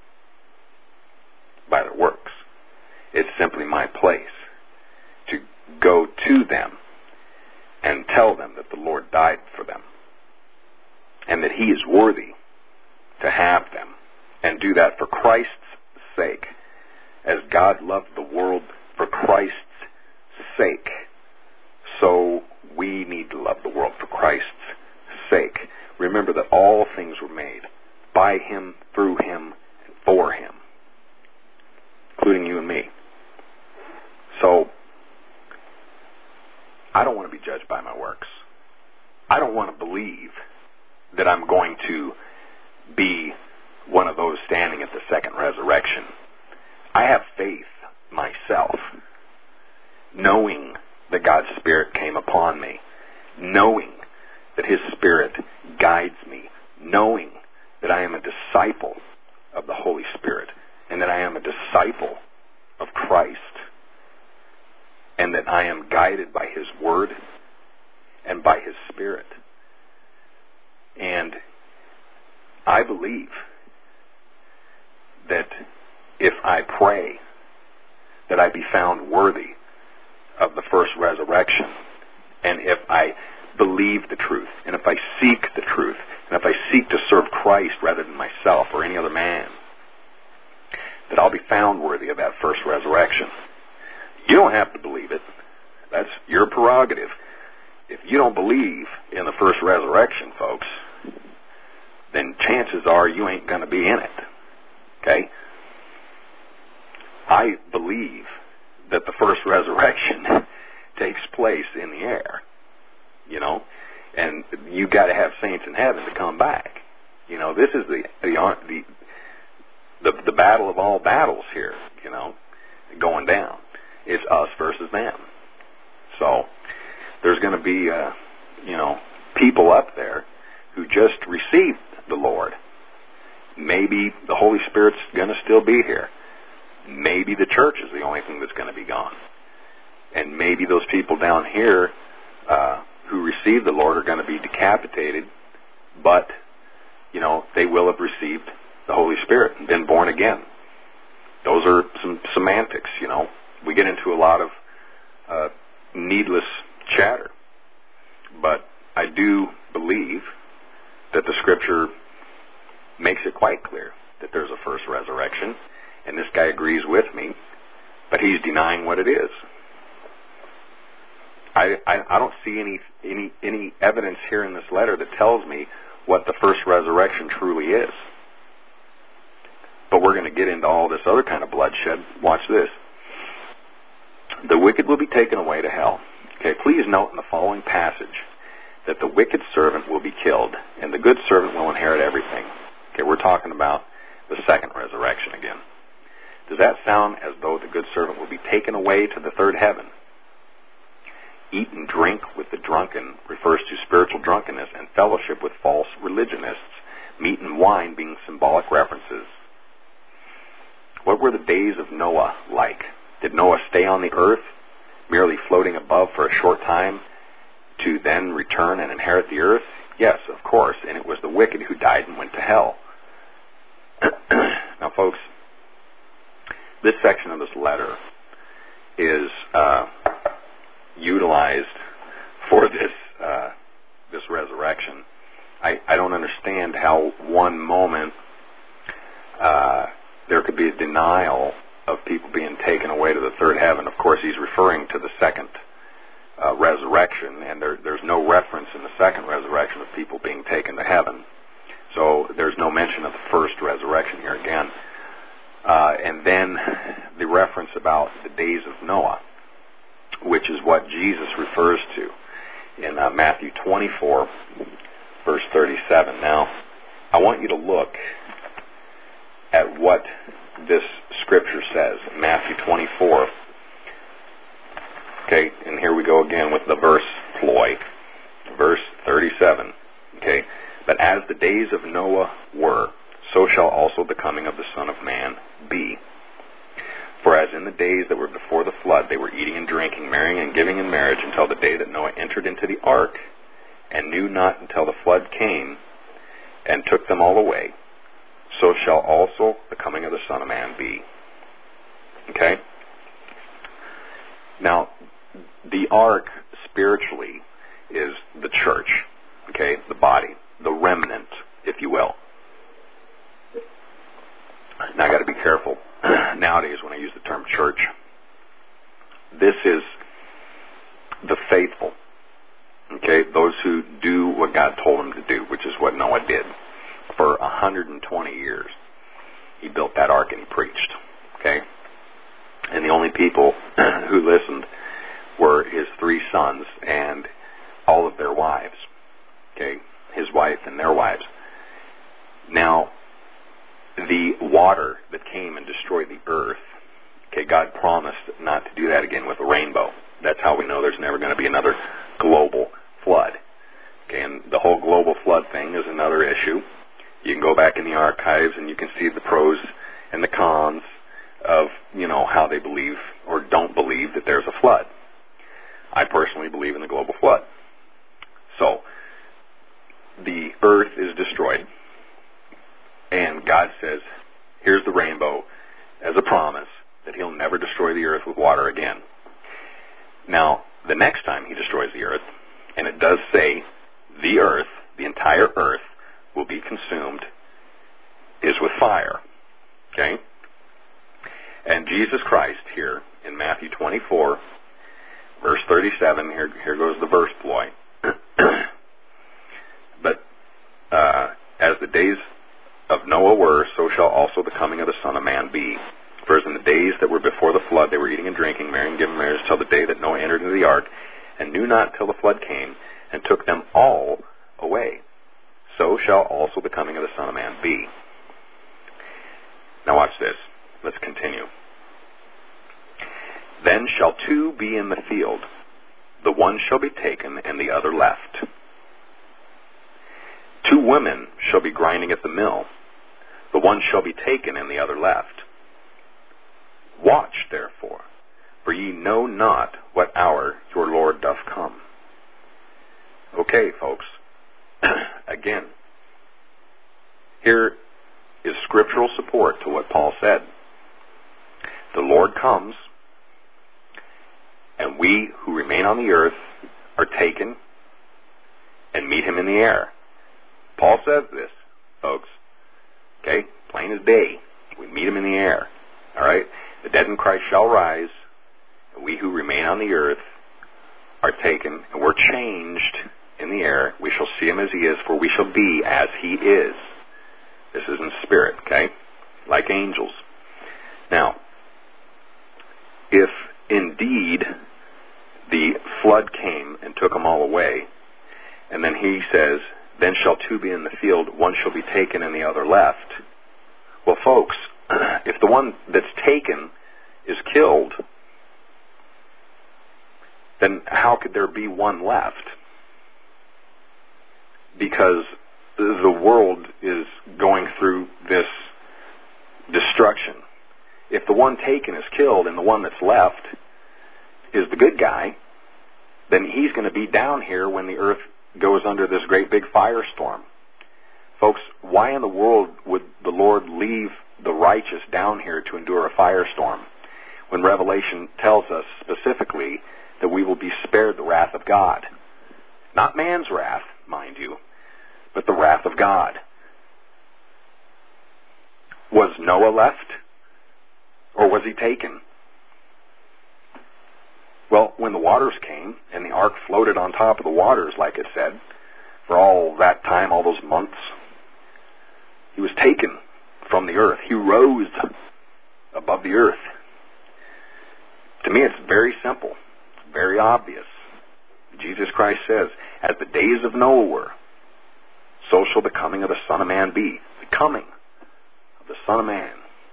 by their works. It's simply my place to go to them and tell them that the Lord died for them and that he is worthy to have them, and do that for Christ's sake, as God loved the world for Christ's sake. So we need to love the world for Christ's sake. Remember that all things were made by him, through him, and for him, including you and me. So I don't want to be judged by my works. I don't want to believe that I'm going to be one of those standing at the second resurrection. I have faith myself, knowing that God's Spirit came upon me, knowing that his Spirit guides me, knowing that I am a disciple of the Holy Spirit, and that I am a disciple of Christ, and that I am guided by his Word and by his Spirit. And I believe that if I pray that I be found worthy of the first resurrection, and if I believe the truth, and if I seek the truth, and if I seek to serve Christ rather than myself or any other man, that I'll be found worthy of that first resurrection. You don't have to believe it. That's your prerogative. If you don't believe in the first resurrection, folks, then chances are you ain't going to be in it. Okay? I believe that the first resurrection takes place in the air, you know, and you got to have saints in heaven to come back. You know, this is the the the the, the battle of all battles here, you know, going down. It's us versus them. So there's going to be, uh, you know, people up there who just received the Lord. Maybe the Holy Spirit's going to still be here. Maybe the church is the only thing that's going to be gone. And maybe those people down here uh, who received the Lord are going to be decapitated, but, you know, they will have received the Holy Spirit and been born again. Those are some semantics, you know. We get into a lot of uh, needless chatter. But I do believe that the Scripture makes it quite clear that there's a first resurrection, and this guy agrees with me, but he's denying what it is. I, I, I don't see any, any, any evidence here in this letter that tells me what the first resurrection truly is. But we're going to get into all this other kind of bloodshed. Watch this. The wicked will be taken away to hell. Okay, please note in the following passage that the wicked servant will be killed, and the good servant will inherit everything. Okay, we're talking about the second resurrection again. Does that sound as though the good servant will be taken away to the third heaven? Eat and drink with the drunken refers to spiritual drunkenness and fellowship with false religionists, meat and wine being symbolic references. What were the days of Noah like? Did Noah stay on the earth, merely floating above for a short time, to then return and inherit the earth? Yes, of course, and it was the wicked who died and went to hell. Now, folks, this section of this letter is uh, utilized for this uh, this resurrection. I, I don't understand how one moment uh, there could be a denial of people being taken away to the third heaven. Of course, he's referring to the second uh, resurrection, and there, there's no reference in the second resurrection of people being taken to heaven. So there's no mention of the first resurrection here again. Uh, and then the reference about the days of Noah, which is what Jesus refers to in uh, Matthew twenty-four, verse thirty-seven. Now, I want you to look at what this scripture says. Matthew twenty-four. Okay, and here we go again with the verse ploy. Verse thirty-seven. Okay, but as the days of Noah were, so shall also the coming of the Son of Man be. For as in the days that were before the flood, they were eating and drinking, marrying and giving in marriage until the day that Noah entered into the ark, and knew not until the flood came and took them all away, so shall also the coming of the Son of Man be. Okay? Now, the ark spiritually is the church, okay, the body. the remnant, if you will. Now I got to be careful nowadays when I use the term church. This is the faithful. Okay, those who do what God told them to do, which is what Noah did for one hundred twenty years. He built that ark and he preached. Okay, and the only people who listened were his three sons and all of their wives. Okay, his wife and their wives. Now, the water that came and destroyed the earth, okay, God promised not to do that again with a rainbow. That's how we know there's never going to be another global flood. Okay, and the whole global flood thing is another issue. You can go back in the archives and you can see the pros and the cons of, you know, how they believe or don't believe that there's a flood. I personally believe in the global flood. So, the earth is destroyed, and God says, here's the rainbow as a promise that he'll never destroy the earth with water again. Now, the next time he destroys the earth, and it does say the earth, the entire earth, will be consumed, is with fire. Okay? And Jesus Christ here in Matthew twenty-four, verse thirty-seven, here, here goes the verse ploy. But uh, as the days of Noah were, so shall also the coming of the Son of Man be. For as in the days that were before the flood, they were eating and drinking, marrying and giving marriage, till the day that Noah entered into the ark, and knew not till the flood came, and took them all away. So shall also the coming of the Son of Man be. Now watch this. Let's continue. Then shall two be in the field. The one shall be taken, and the other left. Two women shall be grinding at the mill. The one shall be taken, and the other left. Watch, therefore, for ye know not what hour your Lord doth come. Okay, folks. Again, here is scriptural support to what Paul said. The Lord comes, and we who remain on the earth are taken and meet him in the air. Paul says this, folks. Okay? Plain as day. We meet him in the air. All right? The dead in Christ shall rise, and we who remain on the earth are taken, and we're changed in the air. We shall see him as he is, for we shall be as he is. This is in spirit, okay? Like angels. Now, if indeed the flood came and took them all away, and then he says, then shall two be in the field, one shall be taken and the other left. Well, folks, if the one that's taken is killed, then how could there be one left? Because the world is going through this destruction. If the one taken is killed and the one that's left is the good guy, then he's going to be down here when the earth goes under this great big firestorm. Folks, why in the world would the Lord leave the righteous down here to endure a firestorm when Revelation tells us specifically that we will be spared the wrath of God? Not man's wrath, mind you, but the wrath of God. Was Noah left? Or was he taken? Well, when the waters came and the ark floated on top of the waters, like it said, for all that time, all those months, he was taken from the earth. He rose above the earth. To me, it's very simple, very obvious. Jesus Christ says, as the days of Noah were, so shall the coming of the Son of Man be. The coming of the Son of Man.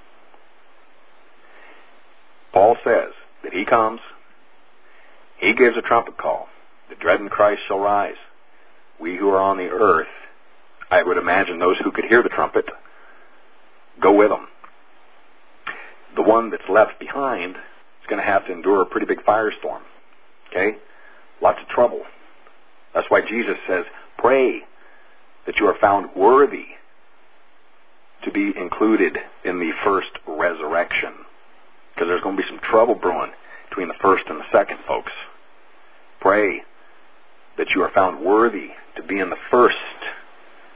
Paul says that he comes, he gives a trumpet call. The dead in Christ shall rise. We who are on the earth, I would imagine those who could hear the trumpet, go with him. The one that's left behind is going to have to endure a pretty big firestorm. Okay? Lots of trouble. That's why Jesus says, pray that you are found worthy to be included in the first resurrection. Because there's going to be some trouble brewing between the first and the second, folks. Pray that you are found worthy to be in the first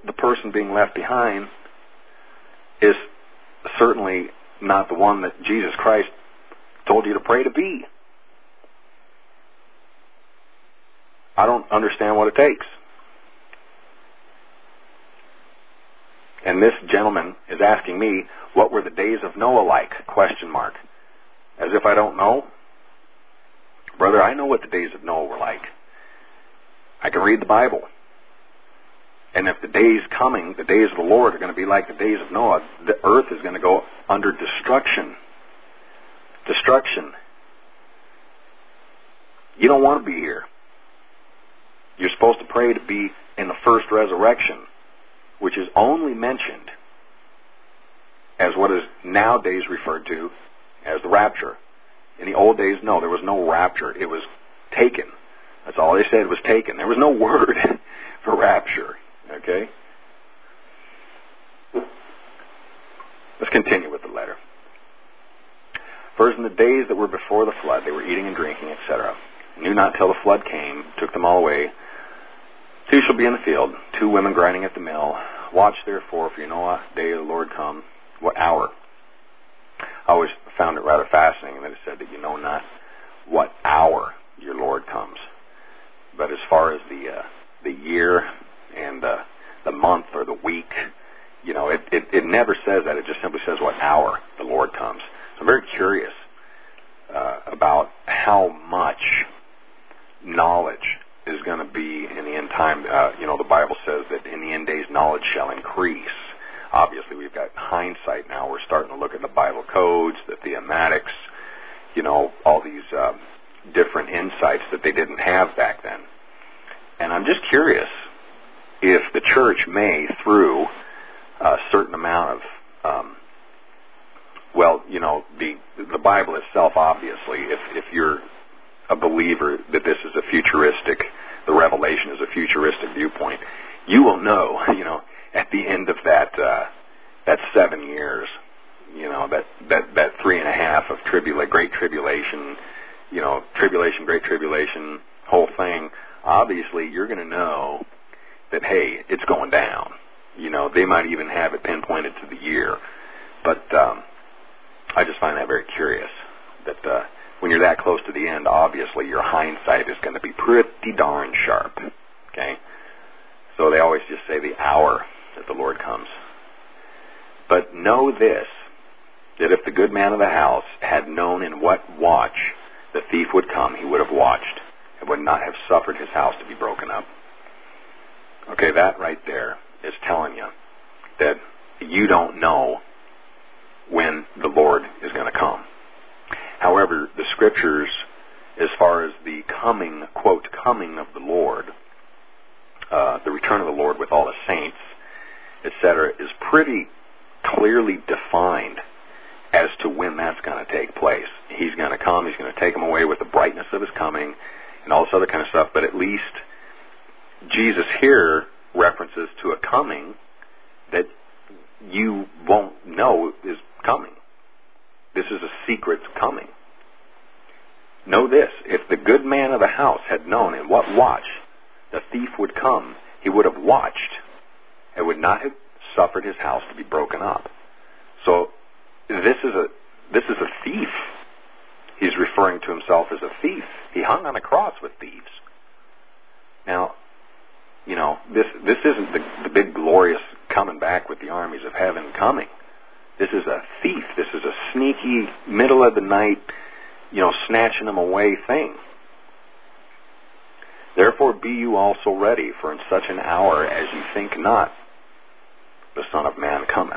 the person being left behind is certainly not the one that Jesus Christ told you to pray to be. I don't understand what it takes. And this gentleman is asking me, what were the days of Noah like? Question mark. As if I don't know. Brother, I know what the days of Noah were like. I can read the Bible. And if the days coming, the days of the Lord are going to be like the days of Noah, the earth is going to go under destruction. Destruction. You don't want to be here. You're supposed to pray to be in the first resurrection, which is only mentioned as what is nowadays referred to as the rapture. In the old days, no, there was no rapture. It was taken. That's all they said was taken. There was no word for rapture. Okay? Let's continue with the letter. First, in the days that were before the flood, they were eating and drinking, et cetera. Knew not till the flood came, took them all away. Two shall be in the field, two women grinding at the mill. Watch therefore, for you know what day of the Lord come, what hour. I always found it rather fascinating that it said that you know not what hour your Lord comes. But as far as the uh, the year and uh, the month or the week, you know, it, it, it never says that. It just simply says what hour the Lord comes. So I'm very curious uh, about how much knowledge is going to be in the end time. Uh, you know, the Bible says that in the end days knowledge shall increase. Obviously, we've got hindsight now. We're starting to look at the Bible codes, the thematics, you know, all these uh, different insights that they didn't have back then. And I'm just curious if the church may, through a certain amount of, um, well, you know, the the Bible itself, obviously, if if you're a believer that this is a futuristic, the Revelation is a futuristic viewpoint, you will know, you know, at the end of that uh, that seven years, you know, that, that, that three and a half of tribula- great tribulation, you know, tribulation, great tribulation, whole thing, obviously you're going to know that, hey, it's going down. You know, they might even have it pinpointed to the year. But um, I just find that very curious that uh, when you're that close to the end, obviously your hindsight is going to be pretty darn sharp. Okay? So they always just say the hour that the Lord comes. But know this, that if the good man of the house had known in what watch the thief would come, he would have watched and would not have suffered his house to be broken up. Okay, that right there is telling you that you don't know when the Lord is going to come. However, the Scriptures, as far as the coming, quote, coming of the Lord, uh, the return of the Lord with all the saints, et cetera, is pretty clearly defined as to when that's going to take place. He's going to come, he's going to take them away with the brightness of his coming and all this other kind of stuff, but at least Jesus here references to a coming that you won't know is coming. This is a secret coming. Know this, if the good man of the house had known in what watch the thief would come, he would have watched and would not have suffered his house to be broken up. So this is a this is a thief. He's referring to himself as a thief. He hung on a cross with thieves. Now, you know, this this isn't the, the big glorious coming back with the armies of heaven coming. This is a thief. This is a sneaky, middle of the night, you know, snatching them away thing. Therefore be you also ready, for in such an hour as you think not, the Son of Man cometh.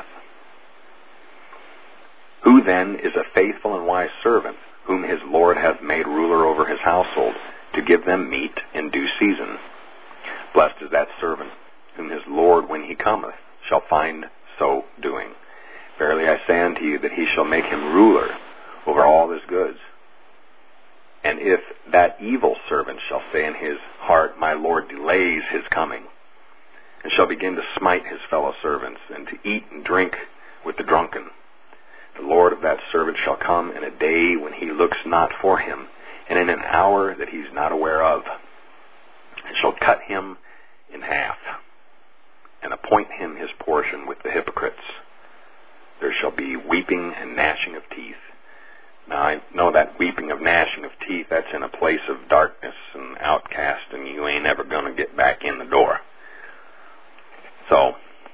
Who then is a faithful and wise servant, whom his Lord hath made ruler over his household, to give them meat in due season? Blessed is that servant, whom his Lord, when he cometh, shall find so doing. Verily I say unto you, that he shall make him ruler over all his goods. And if that evil servant shall say in his heart, My Lord delays his coming, and shall begin to smite his fellow servants, and to eat and drink with the drunken, the Lord of that servant shall come in a day when he looks not for him, and in an hour that he is not aware of, and shall cut him in half, and appoint him his portion with the hypocrites. There shall be weeping and gnashing of teeth. Now, I know that weeping of gnashing of teeth, that's in a place of darkness and outcast, and you ain't ever going to get back in the door. So,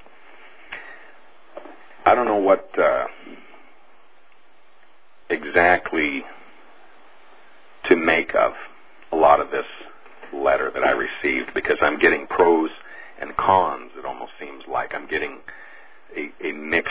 I don't know what uh, exactly to make of a lot of this letter that I received, because I'm getting pros and cons. It almost seems like I'm getting a, a mixed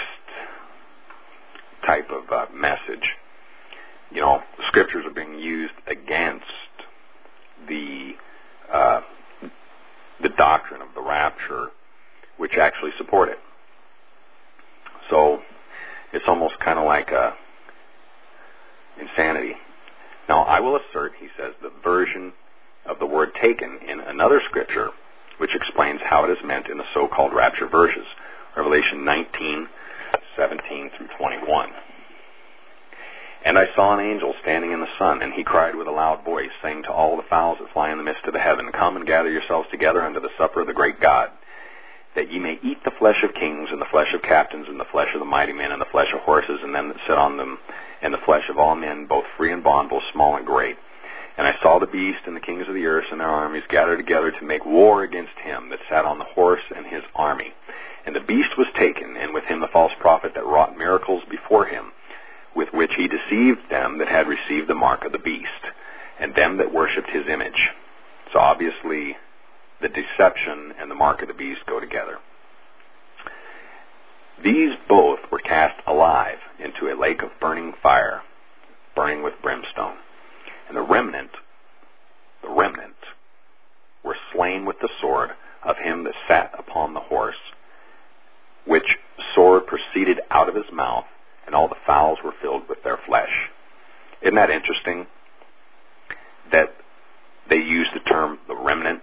type of uh, message. You know, scriptures are being used against the uh, the doctrine of the rapture, which actually support it. So it's almost kind of like a insanity. Now, I will assert, he says, the version of the word taken in another scripture, which explains how it is meant in the so-called rapture verses, Revelation nineteen, seventeen through twenty-one. And I saw an angel standing in the sun, and he cried with a loud voice, saying to all the fowls that fly in the midst of the heaven, Come and gather yourselves together unto the supper of the great God, that ye may eat the flesh of kings, and the flesh of captains, and the flesh of the mighty men, and the flesh of horses, and them that sit on them, and the flesh of all men, both free and bond, both small and great. And I saw the beast and the kings of the earth and their armies gathered together to make war against him that sat on the horse and his army. And the beast was taken, and with him the false prophet that wrought miracles before him, with which he deceived them that had received the mark of the beast, and them that worshipped his image. So obviously, the deception and the mark of the beast go together. These both were cast alive into a lake of burning fire, burning with brimstone. And the remnant, the remnant, were slain with the sword of him that sat upon the horse, which sword proceeded out of his mouth, and all the fowls were filled with their flesh. Isn't that interesting that they use the term the remnant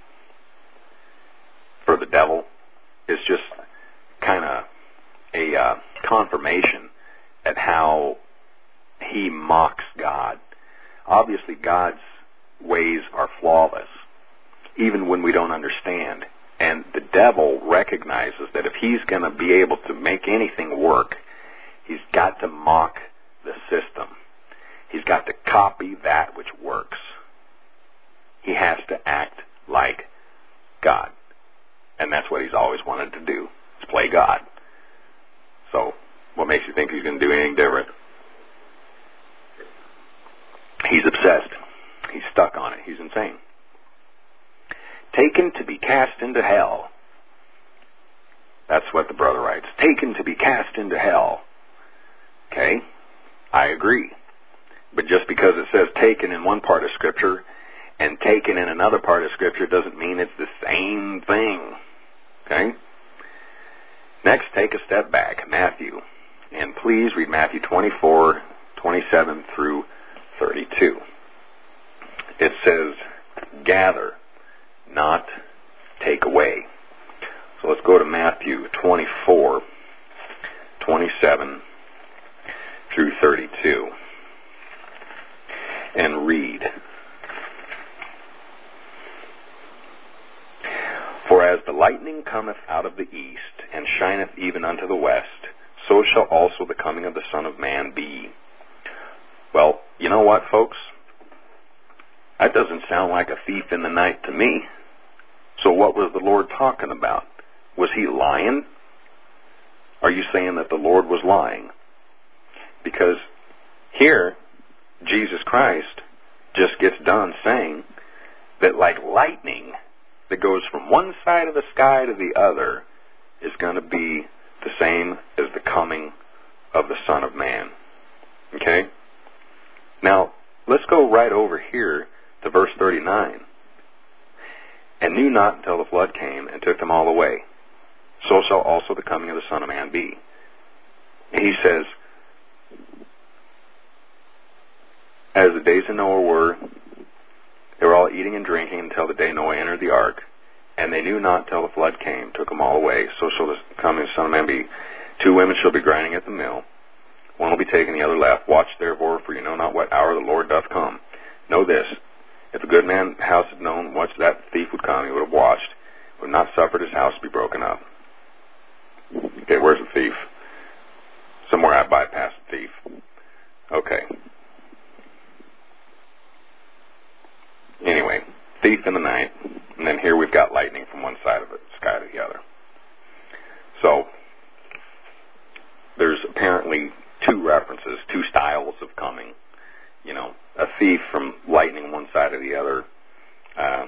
for the devil? It's just kind of a uh, confirmation at how he mocks God. Obviously, God's ways are flawless, even when we don't understand. And the devil recognizes that if he's going to be able to make anything work, he's got to mock the system. He's got to copy that which works. He has to act like God. And that's what he's always wanted to do, is play God. So, what makes you think he's going to do anything different? He's obsessed. He's stuck on it. He's insane. Taken to be cast into hell. That's what the brother writes. Taken to be cast into hell. Okay, I agree. But just because it says taken in one part of Scripture and taken in another part of Scripture doesn't mean it's the same thing. Okay? Next, take a step back. Matthew. And please read Matthew twenty-four, twenty-seven through thirty-two. It says, gather, not take away. So let's go to Matthew twenty-four, twenty-seven through thirty-two and read. For as the lightning cometh out of the east, and shineth even unto the west, so shall also the coming of the Son of Man be. Well, you know what, folks? That doesn't sound like a thief in the night to me. So what was the Lord talking about? Was he lying? Are you saying that the Lord was lying? Because here, Jesus Christ just gets done saying that like lightning that goes from one side of the sky to the other is going to be the same as the coming of the Son of Man. Okay? Now, let's go right over here to verse thirty-nine. And knew not until the flood came and took them all away. So shall also the coming of the Son of Man be. He says, as the days of Noah were, they were all eating and drinking until the day Noah entered the ark. And they knew not till the flood came, took them all away. So shall the coming of the Son of Man be. Two women shall be grinding at the mill. One will be taken, the other left. Watch therefore, for you know not what hour the Lord doth come. Know this, if a good man's house had known whence that thief would come, he would have watched who have not suffered his house to be broken up. Okay, where's the thief? Somewhere I bypassed the thief. Okay. Anyway, thief in the night, and then here we've got lightning from one side of the sky to the other. So, there's apparently two references, two styles of coming. You know, a thief from lightning one side or the other uh,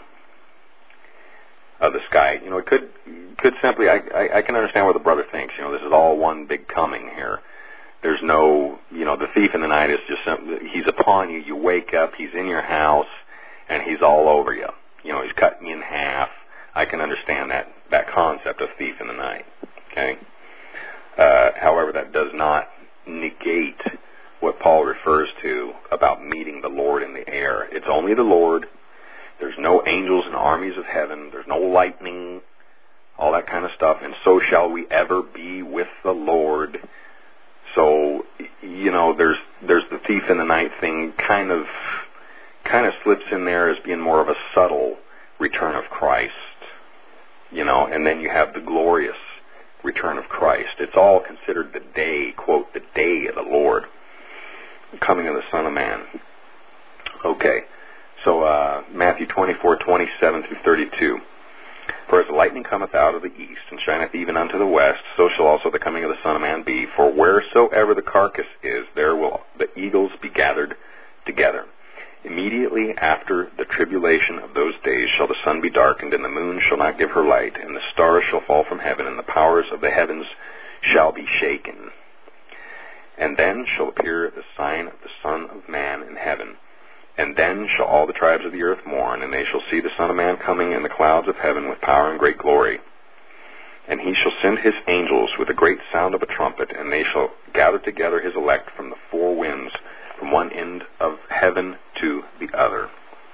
of the sky. You know, it could could simply, I, I, I can understand what the brother thinks. You know, this is all one big coming here. There's no, you know, the thief in the night is just, some, he's upon you, you wake up, he's in your house, and he's all over you. You know, he's cutting you in half. I can understand that, that concept of thief in the night. Okay? Uh, however, that does not negate what Paul refers to about meeting the Lord in the air. It's only the Lord. There's no angels and armies of heaven. There's no lightning, all that kind of stuff. And so shall we ever be with the Lord. So, you know, there's there's the thief in the night thing kind of kind of slips in there as being more of a subtle return of Christ. You know, and then you have the glorious return of Christ. It's all considered the day, quote, the day of the Lord, coming of the Son of Man. Okay, so uh, Matthew twenty-four, twenty-seven through thirty-two. For as the lightning cometh out of the east, and shineth even unto the west, so shall also the coming of the Son of Man be. For wheresoever the carcass is, there will the eagles be gathered together. Immediately after the tribulation of those days shall the sun be darkened, and the moon shall not give her light, and the stars shall fall from heaven, and the powers of the heavens shall be shaken. And then shall appear the sign of the Son of Man in heaven. And then shall all the tribes of the earth mourn, and they shall see the Son of Man coming in the clouds of heaven with power and great glory. And he shall send his angels with a great sound of a trumpet, and they shall gather together his elect from the four winds, from one end of heaven to the other.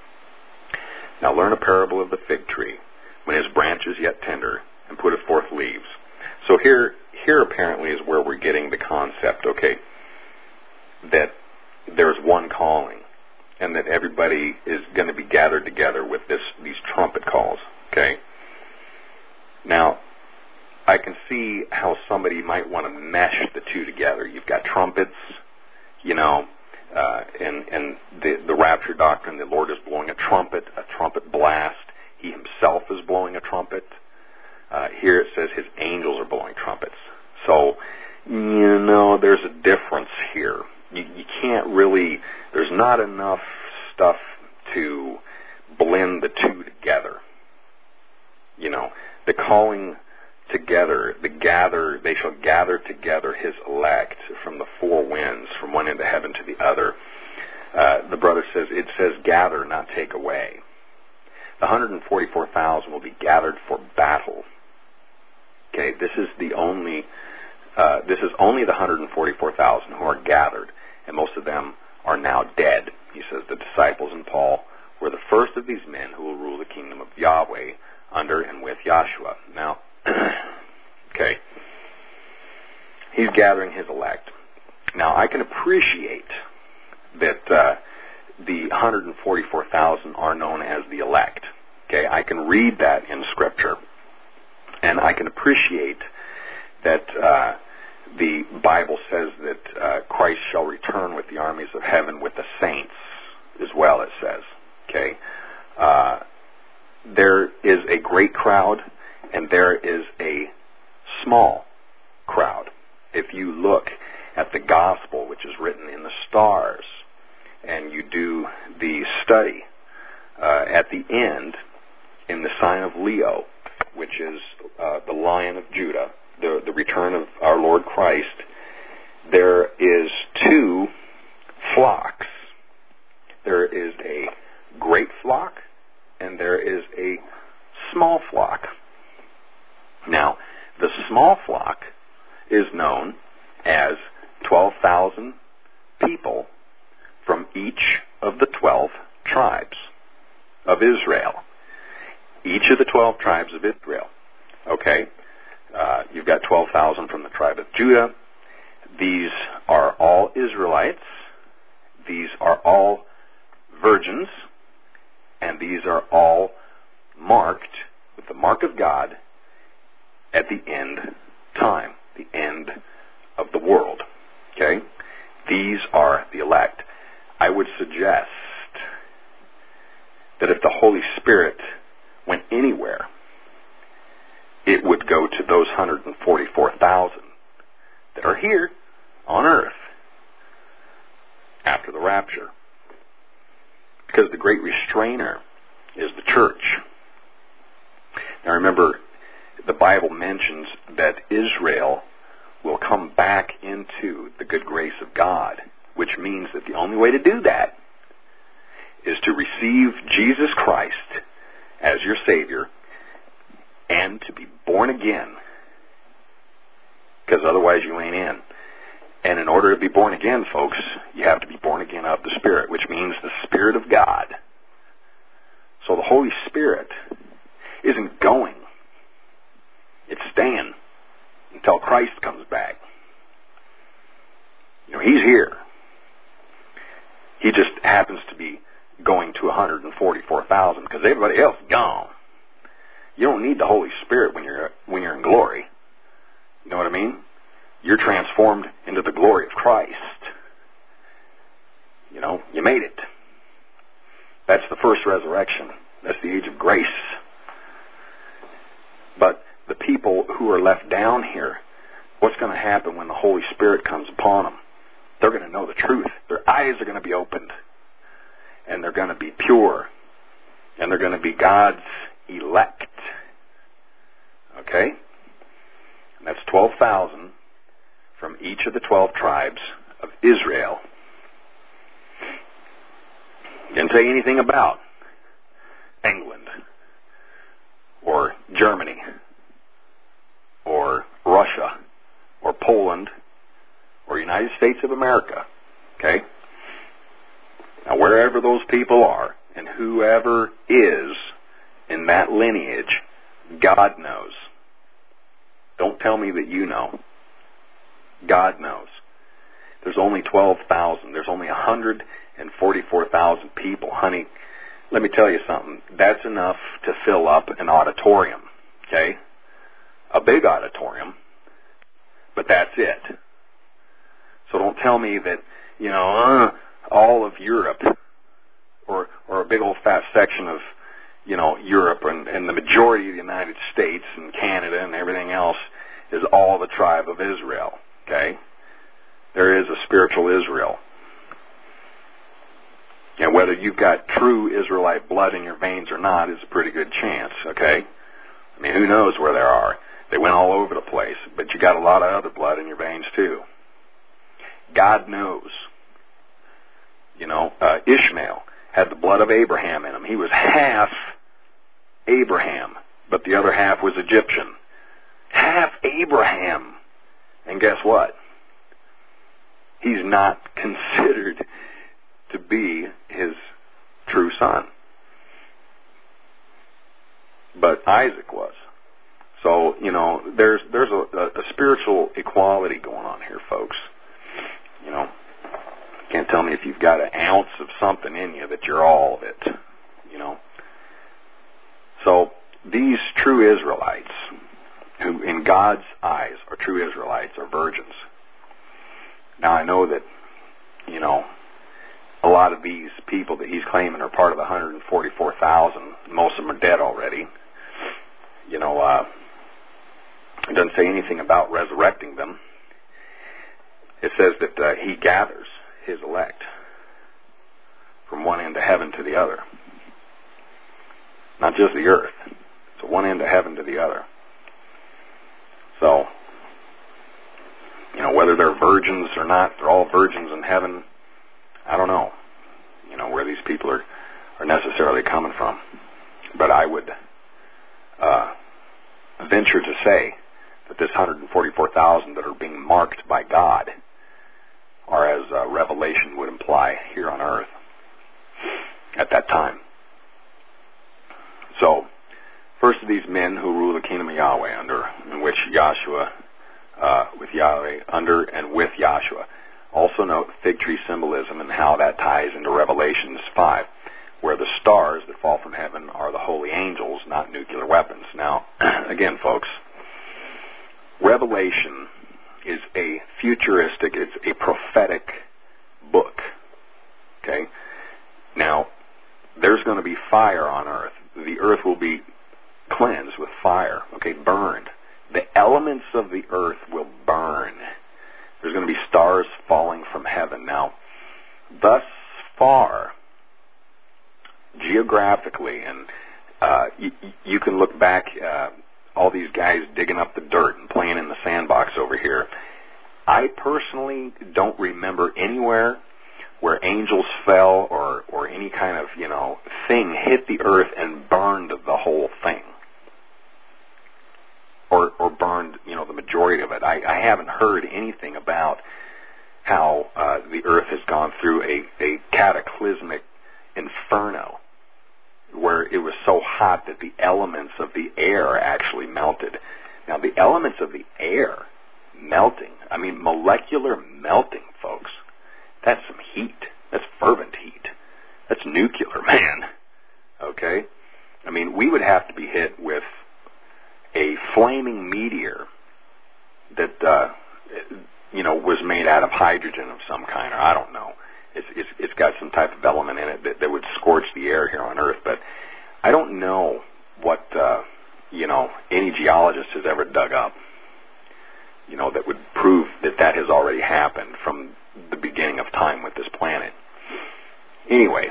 Now learn a parable of the fig tree, when his branch is yet tender, and putteth forth leaves. So here, here apparently is where we're getting the concept, okay, that there's one calling, and that everybody is going to be gathered together with this these trumpet calls, okay? Now, I can see how somebody might want to mesh the two together. You've got trumpets, you know, uh, and, and the, the rapture doctrine, the Lord is blowing a trumpet, a trumpet blast. He himself is blowing a trumpet. Uh, here it says his angels are blowing trumpets. So, you know, there's a difference here. You, you can't really, there's not enough stuff to blend the two together. You know, the calling together, the gather, they shall gather together his elect from the four winds, from one end of heaven to the other. Uh, the brother says, it says gather, not take away. The one hundred forty-four thousand will be gathered for battle. Okay, this is the only, uh, this is only the one hundred forty-four thousand who are gathered. And most of them are now dead. He says the disciples and Paul were the first of these men who will rule the kingdom of Yahweh under and with Yahshua. Now, okay, he's gathering his elect. Now, I can appreciate that uh, the one hundred forty-four thousand are known as the elect. Okay, I can read that in Scripture, and I can appreciate that uh, the Bible says that uh, Christ shall return with the armies of heaven with the saints as well, it says. Okay, uh, there is a great crowd and there is a small crowd. If you look at the gospel, which is written in the stars, and you do the study uh, at the end in the sign of Leo, which is uh, the Lion of Judah, the, the return of our Lord Christ, there is two flocks. There is a great flock and there is a small flock. Now, the small flock is known as twelve thousand people from each of the twelve tribes of Israel. Each of the twelve tribes of Israel. Okay? Uh, you've got twelve thousand from the tribe of Judah. These are all Israelites. These are all virgins. And these are all marked with the mark of God at the end time, the end of the world. Okay? These are the elect. I would suggest that if the Holy Spirit went anywhere, it would go to those one hundred forty-four thousand that are here on earth after the rapture. Because the great restrainer is the church. Now remember, the Bible mentions that Israel will come back into the good grace of God, which means that the only way to do that is to receive Jesus Christ as your Savior and to be born again, because otherwise you ain't in. And in order to be born again, folks, you have to be born again of the Spirit, which means the Spirit of God. So the Holy Spirit isn't going. It's staying until Christ comes back. You know, He's here. He just happens to be going to one hundred forty-four thousand because everybody else is gone. You don't need the Holy Spirit when you're when you're in glory. You know what I mean? You're transformed into the glory of Christ. You know, you made it. That's the first resurrection. That's the age of grace. But the people who are left down here, what's going to happen when the Holy Spirit comes upon them? They're going to know the truth. Their eyes are going to be opened. And they're going to be pure. And they're going to be God's elect. Okay? And that's twelve thousand from each of the twelve tribes of Israel. Didn't say anything about England or Germany or Russia or Poland or United States of America. Okay? Now, wherever those people are and whoever is in that lineage, God knows. Don't tell me that you know. God knows. There's only twelve thousand. There's only one hundred forty-four thousand people. Honey, let me tell you something. That's enough to fill up an auditorium. Okay? A big auditorium. But that's it. So don't tell me that, you know, uh, all of Europe or or a big old fat section of, you know, Europe and, and the majority of the United States and Canada and everything else is all the tribe of Israel. Okay? There is a spiritual Israel. And whether you've got true Israelite blood in your veins or not is a pretty good chance. Okay? I mean, who knows where there are? They went all over the place. But you got a lot of other blood in your veins too. God knows. You know, uh, Ishmael had the blood of Abraham in him. He was half Abraham, but the other half was Egyptian. Half Abraham. And guess what? He's not considered to be his true son. But Isaac was. So, you know, there's there's a, a, a spiritual equality going on here, folks. You know, can't tell me if you've got an ounce of something in you that you're all of it. You know. So these true Israelites, who in God's eyes are true Israelites, are virgins. Now I know that, you know, a lot of these people that he's claiming are part of the one hundred forty-four thousand. Most of them are dead already. You know, uh, it doesn't say anything about resurrecting them. It says that uh, he gathers his elect from one end of heaven to the other. Not just the earth. So one end of heaven to the other. So, you know, whether they're virgins or not, they're all virgins in heaven. I don't know, you know, where these people are, are necessarily coming from. But I would uh, venture to say that this one hundred forty-four thousand that are being marked by God are, as uh, Revelation would imply, here on earth at that time. So, first of these men who rule the kingdom of Yahweh under, in which Yahshua, uh, with Yahweh, under and with Yahshua. Also note fig tree symbolism and how that ties into Revelations five, where the stars that fall from heaven are the holy angels, not nuclear weapons. Now, again, folks, Revelation is a futuristic, it's a prophetic book. Okay? Now, there's going to be fire on earth. The earth will be cleansed with fire, okay, burned. The elements of the earth will burn. There's going to be stars falling from heaven. Now, thus far, geographically, and uh, you, you can look back, uh, all these guys digging up the dirt and playing in the sandbox over here. I personally don't remember anywhere where angels fell or, or any kind of, you know, thing hit the earth and burned the whole thing. Or, or burned, you know, the majority of it. I, I haven't heard anything about how uh, the earth has gone through a, a cataclysmic inferno where it was so hot that the elements of the air actually melted. Now, the elements of the air melting, I mean, molecular melting, folks, that's some heat. That's fervent heat. That's nuclear, man. Okay? I mean, we would have to be hit with a flaming meteor that, uh, you know, was made out of hydrogen of some kind, or I don't know. It's, it's, it's got some type of element in it that, that would scorch the air here on Earth. But I don't know what, uh, you know, any geologist has ever dug up, you know, that would prove that that has already happened from the beginning of time with this planet. Anyway,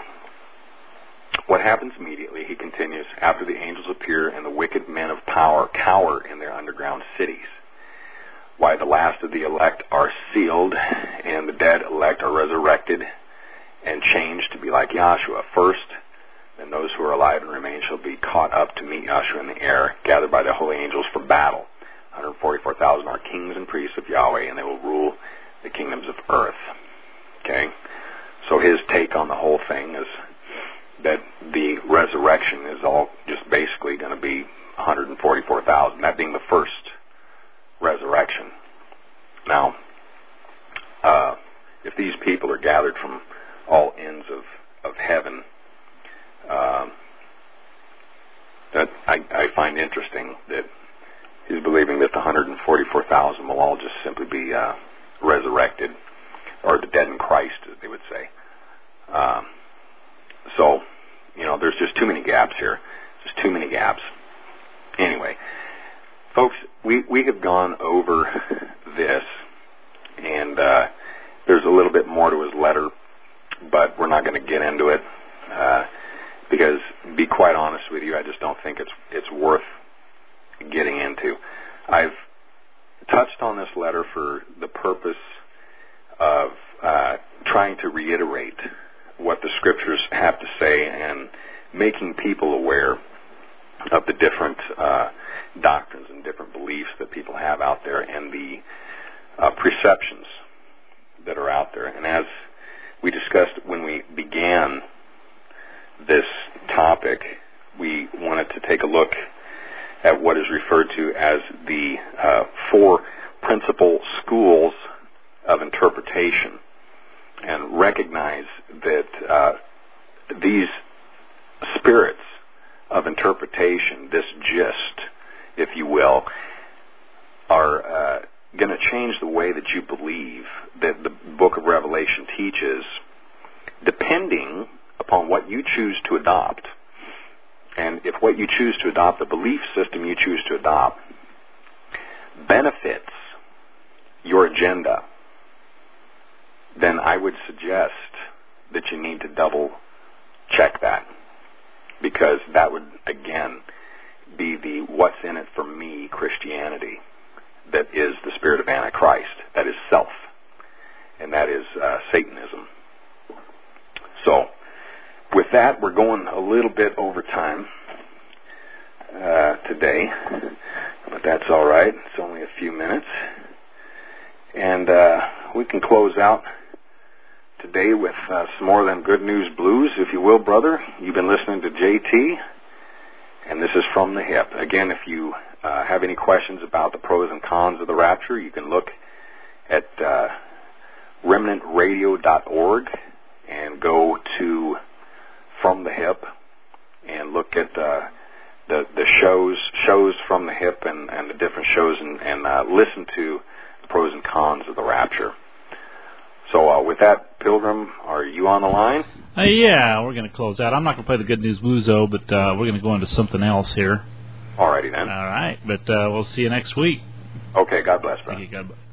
what happens immediately, he continues, after the angels appear and the wicked men of power cower in their underground cities. Why the last of the elect are sealed and the dead elect are resurrected and changed to be like Yahshua. First, then those who are alive and remain shall be caught up to meet Yahshua in the air, gathered by the holy angels for battle. one hundred forty-four thousand are kings and priests of Yahweh, and they will rule the kingdoms of earth. Okay? So his take on the whole thing is that the resurrection is all just basically going to be one hundred forty-four thousand, that being the first resurrection. Now, uh, if these people are gathered from all ends of, of heaven, uh, that I, I find interesting that he's believing that the one hundred forty-four thousand will all just simply be uh, resurrected, or the dead in Christ, as they would say. Um, so, you know, there's just too many gaps here. Just too many gaps. Anyway, folks, we, we have gone over this, and uh, there's a little bit more to his letter, but we're not going to get into it uh, because, to be quite honest with you, I just don't think it's it's worth getting into. I've touched on this letter for the purpose of uh, trying to reiterate what the Scriptures have to say and making people aware of the different uh, doctrines and different beliefs that people have out there and the uh, perceptions that are out there. And as we discussed when we began this topic, we wanted to take a look at what is referred to as the uh, four principal schools of interpretation, and recognize that uh, these spirits of interpretation, this gist, if you will, are uh, going to change the way that you believe that the book of Revelation teaches, depending upon what you choose to adopt. And if what you choose to adopt, the belief system you choose to adopt, benefits your agenda, then I would suggest that you need to double check that, because that would, again, be the what's in it for me Christianity that is the spirit of Antichrist, that is self, and that is uh, Satanism. So, with that, we're going a little bit over time uh, today, but that's all right. It's only a few minutes. And uh, we can close out today with uh, some more of them good news blues, if you will, brother. You've been listening to J T, and this is From the Hip. Again, if you uh, have any questions about the pros and cons of the rapture, you can look at uh, remnant radio dot org and go to From the Hip, and look at uh, the the shows shows from the hip and, and the different shows and, and uh, listen to the pros and cons of the rapture. So uh, with that, Pilgrim, are you on the line? Uh, yeah, we're going to close out. I'm not going to play the Good News Woozo, but uh, we're going to go into something else here. Alrighty then. All right, but uh, we'll see you next week. Okay, God bless, brother. Thank you, God bless.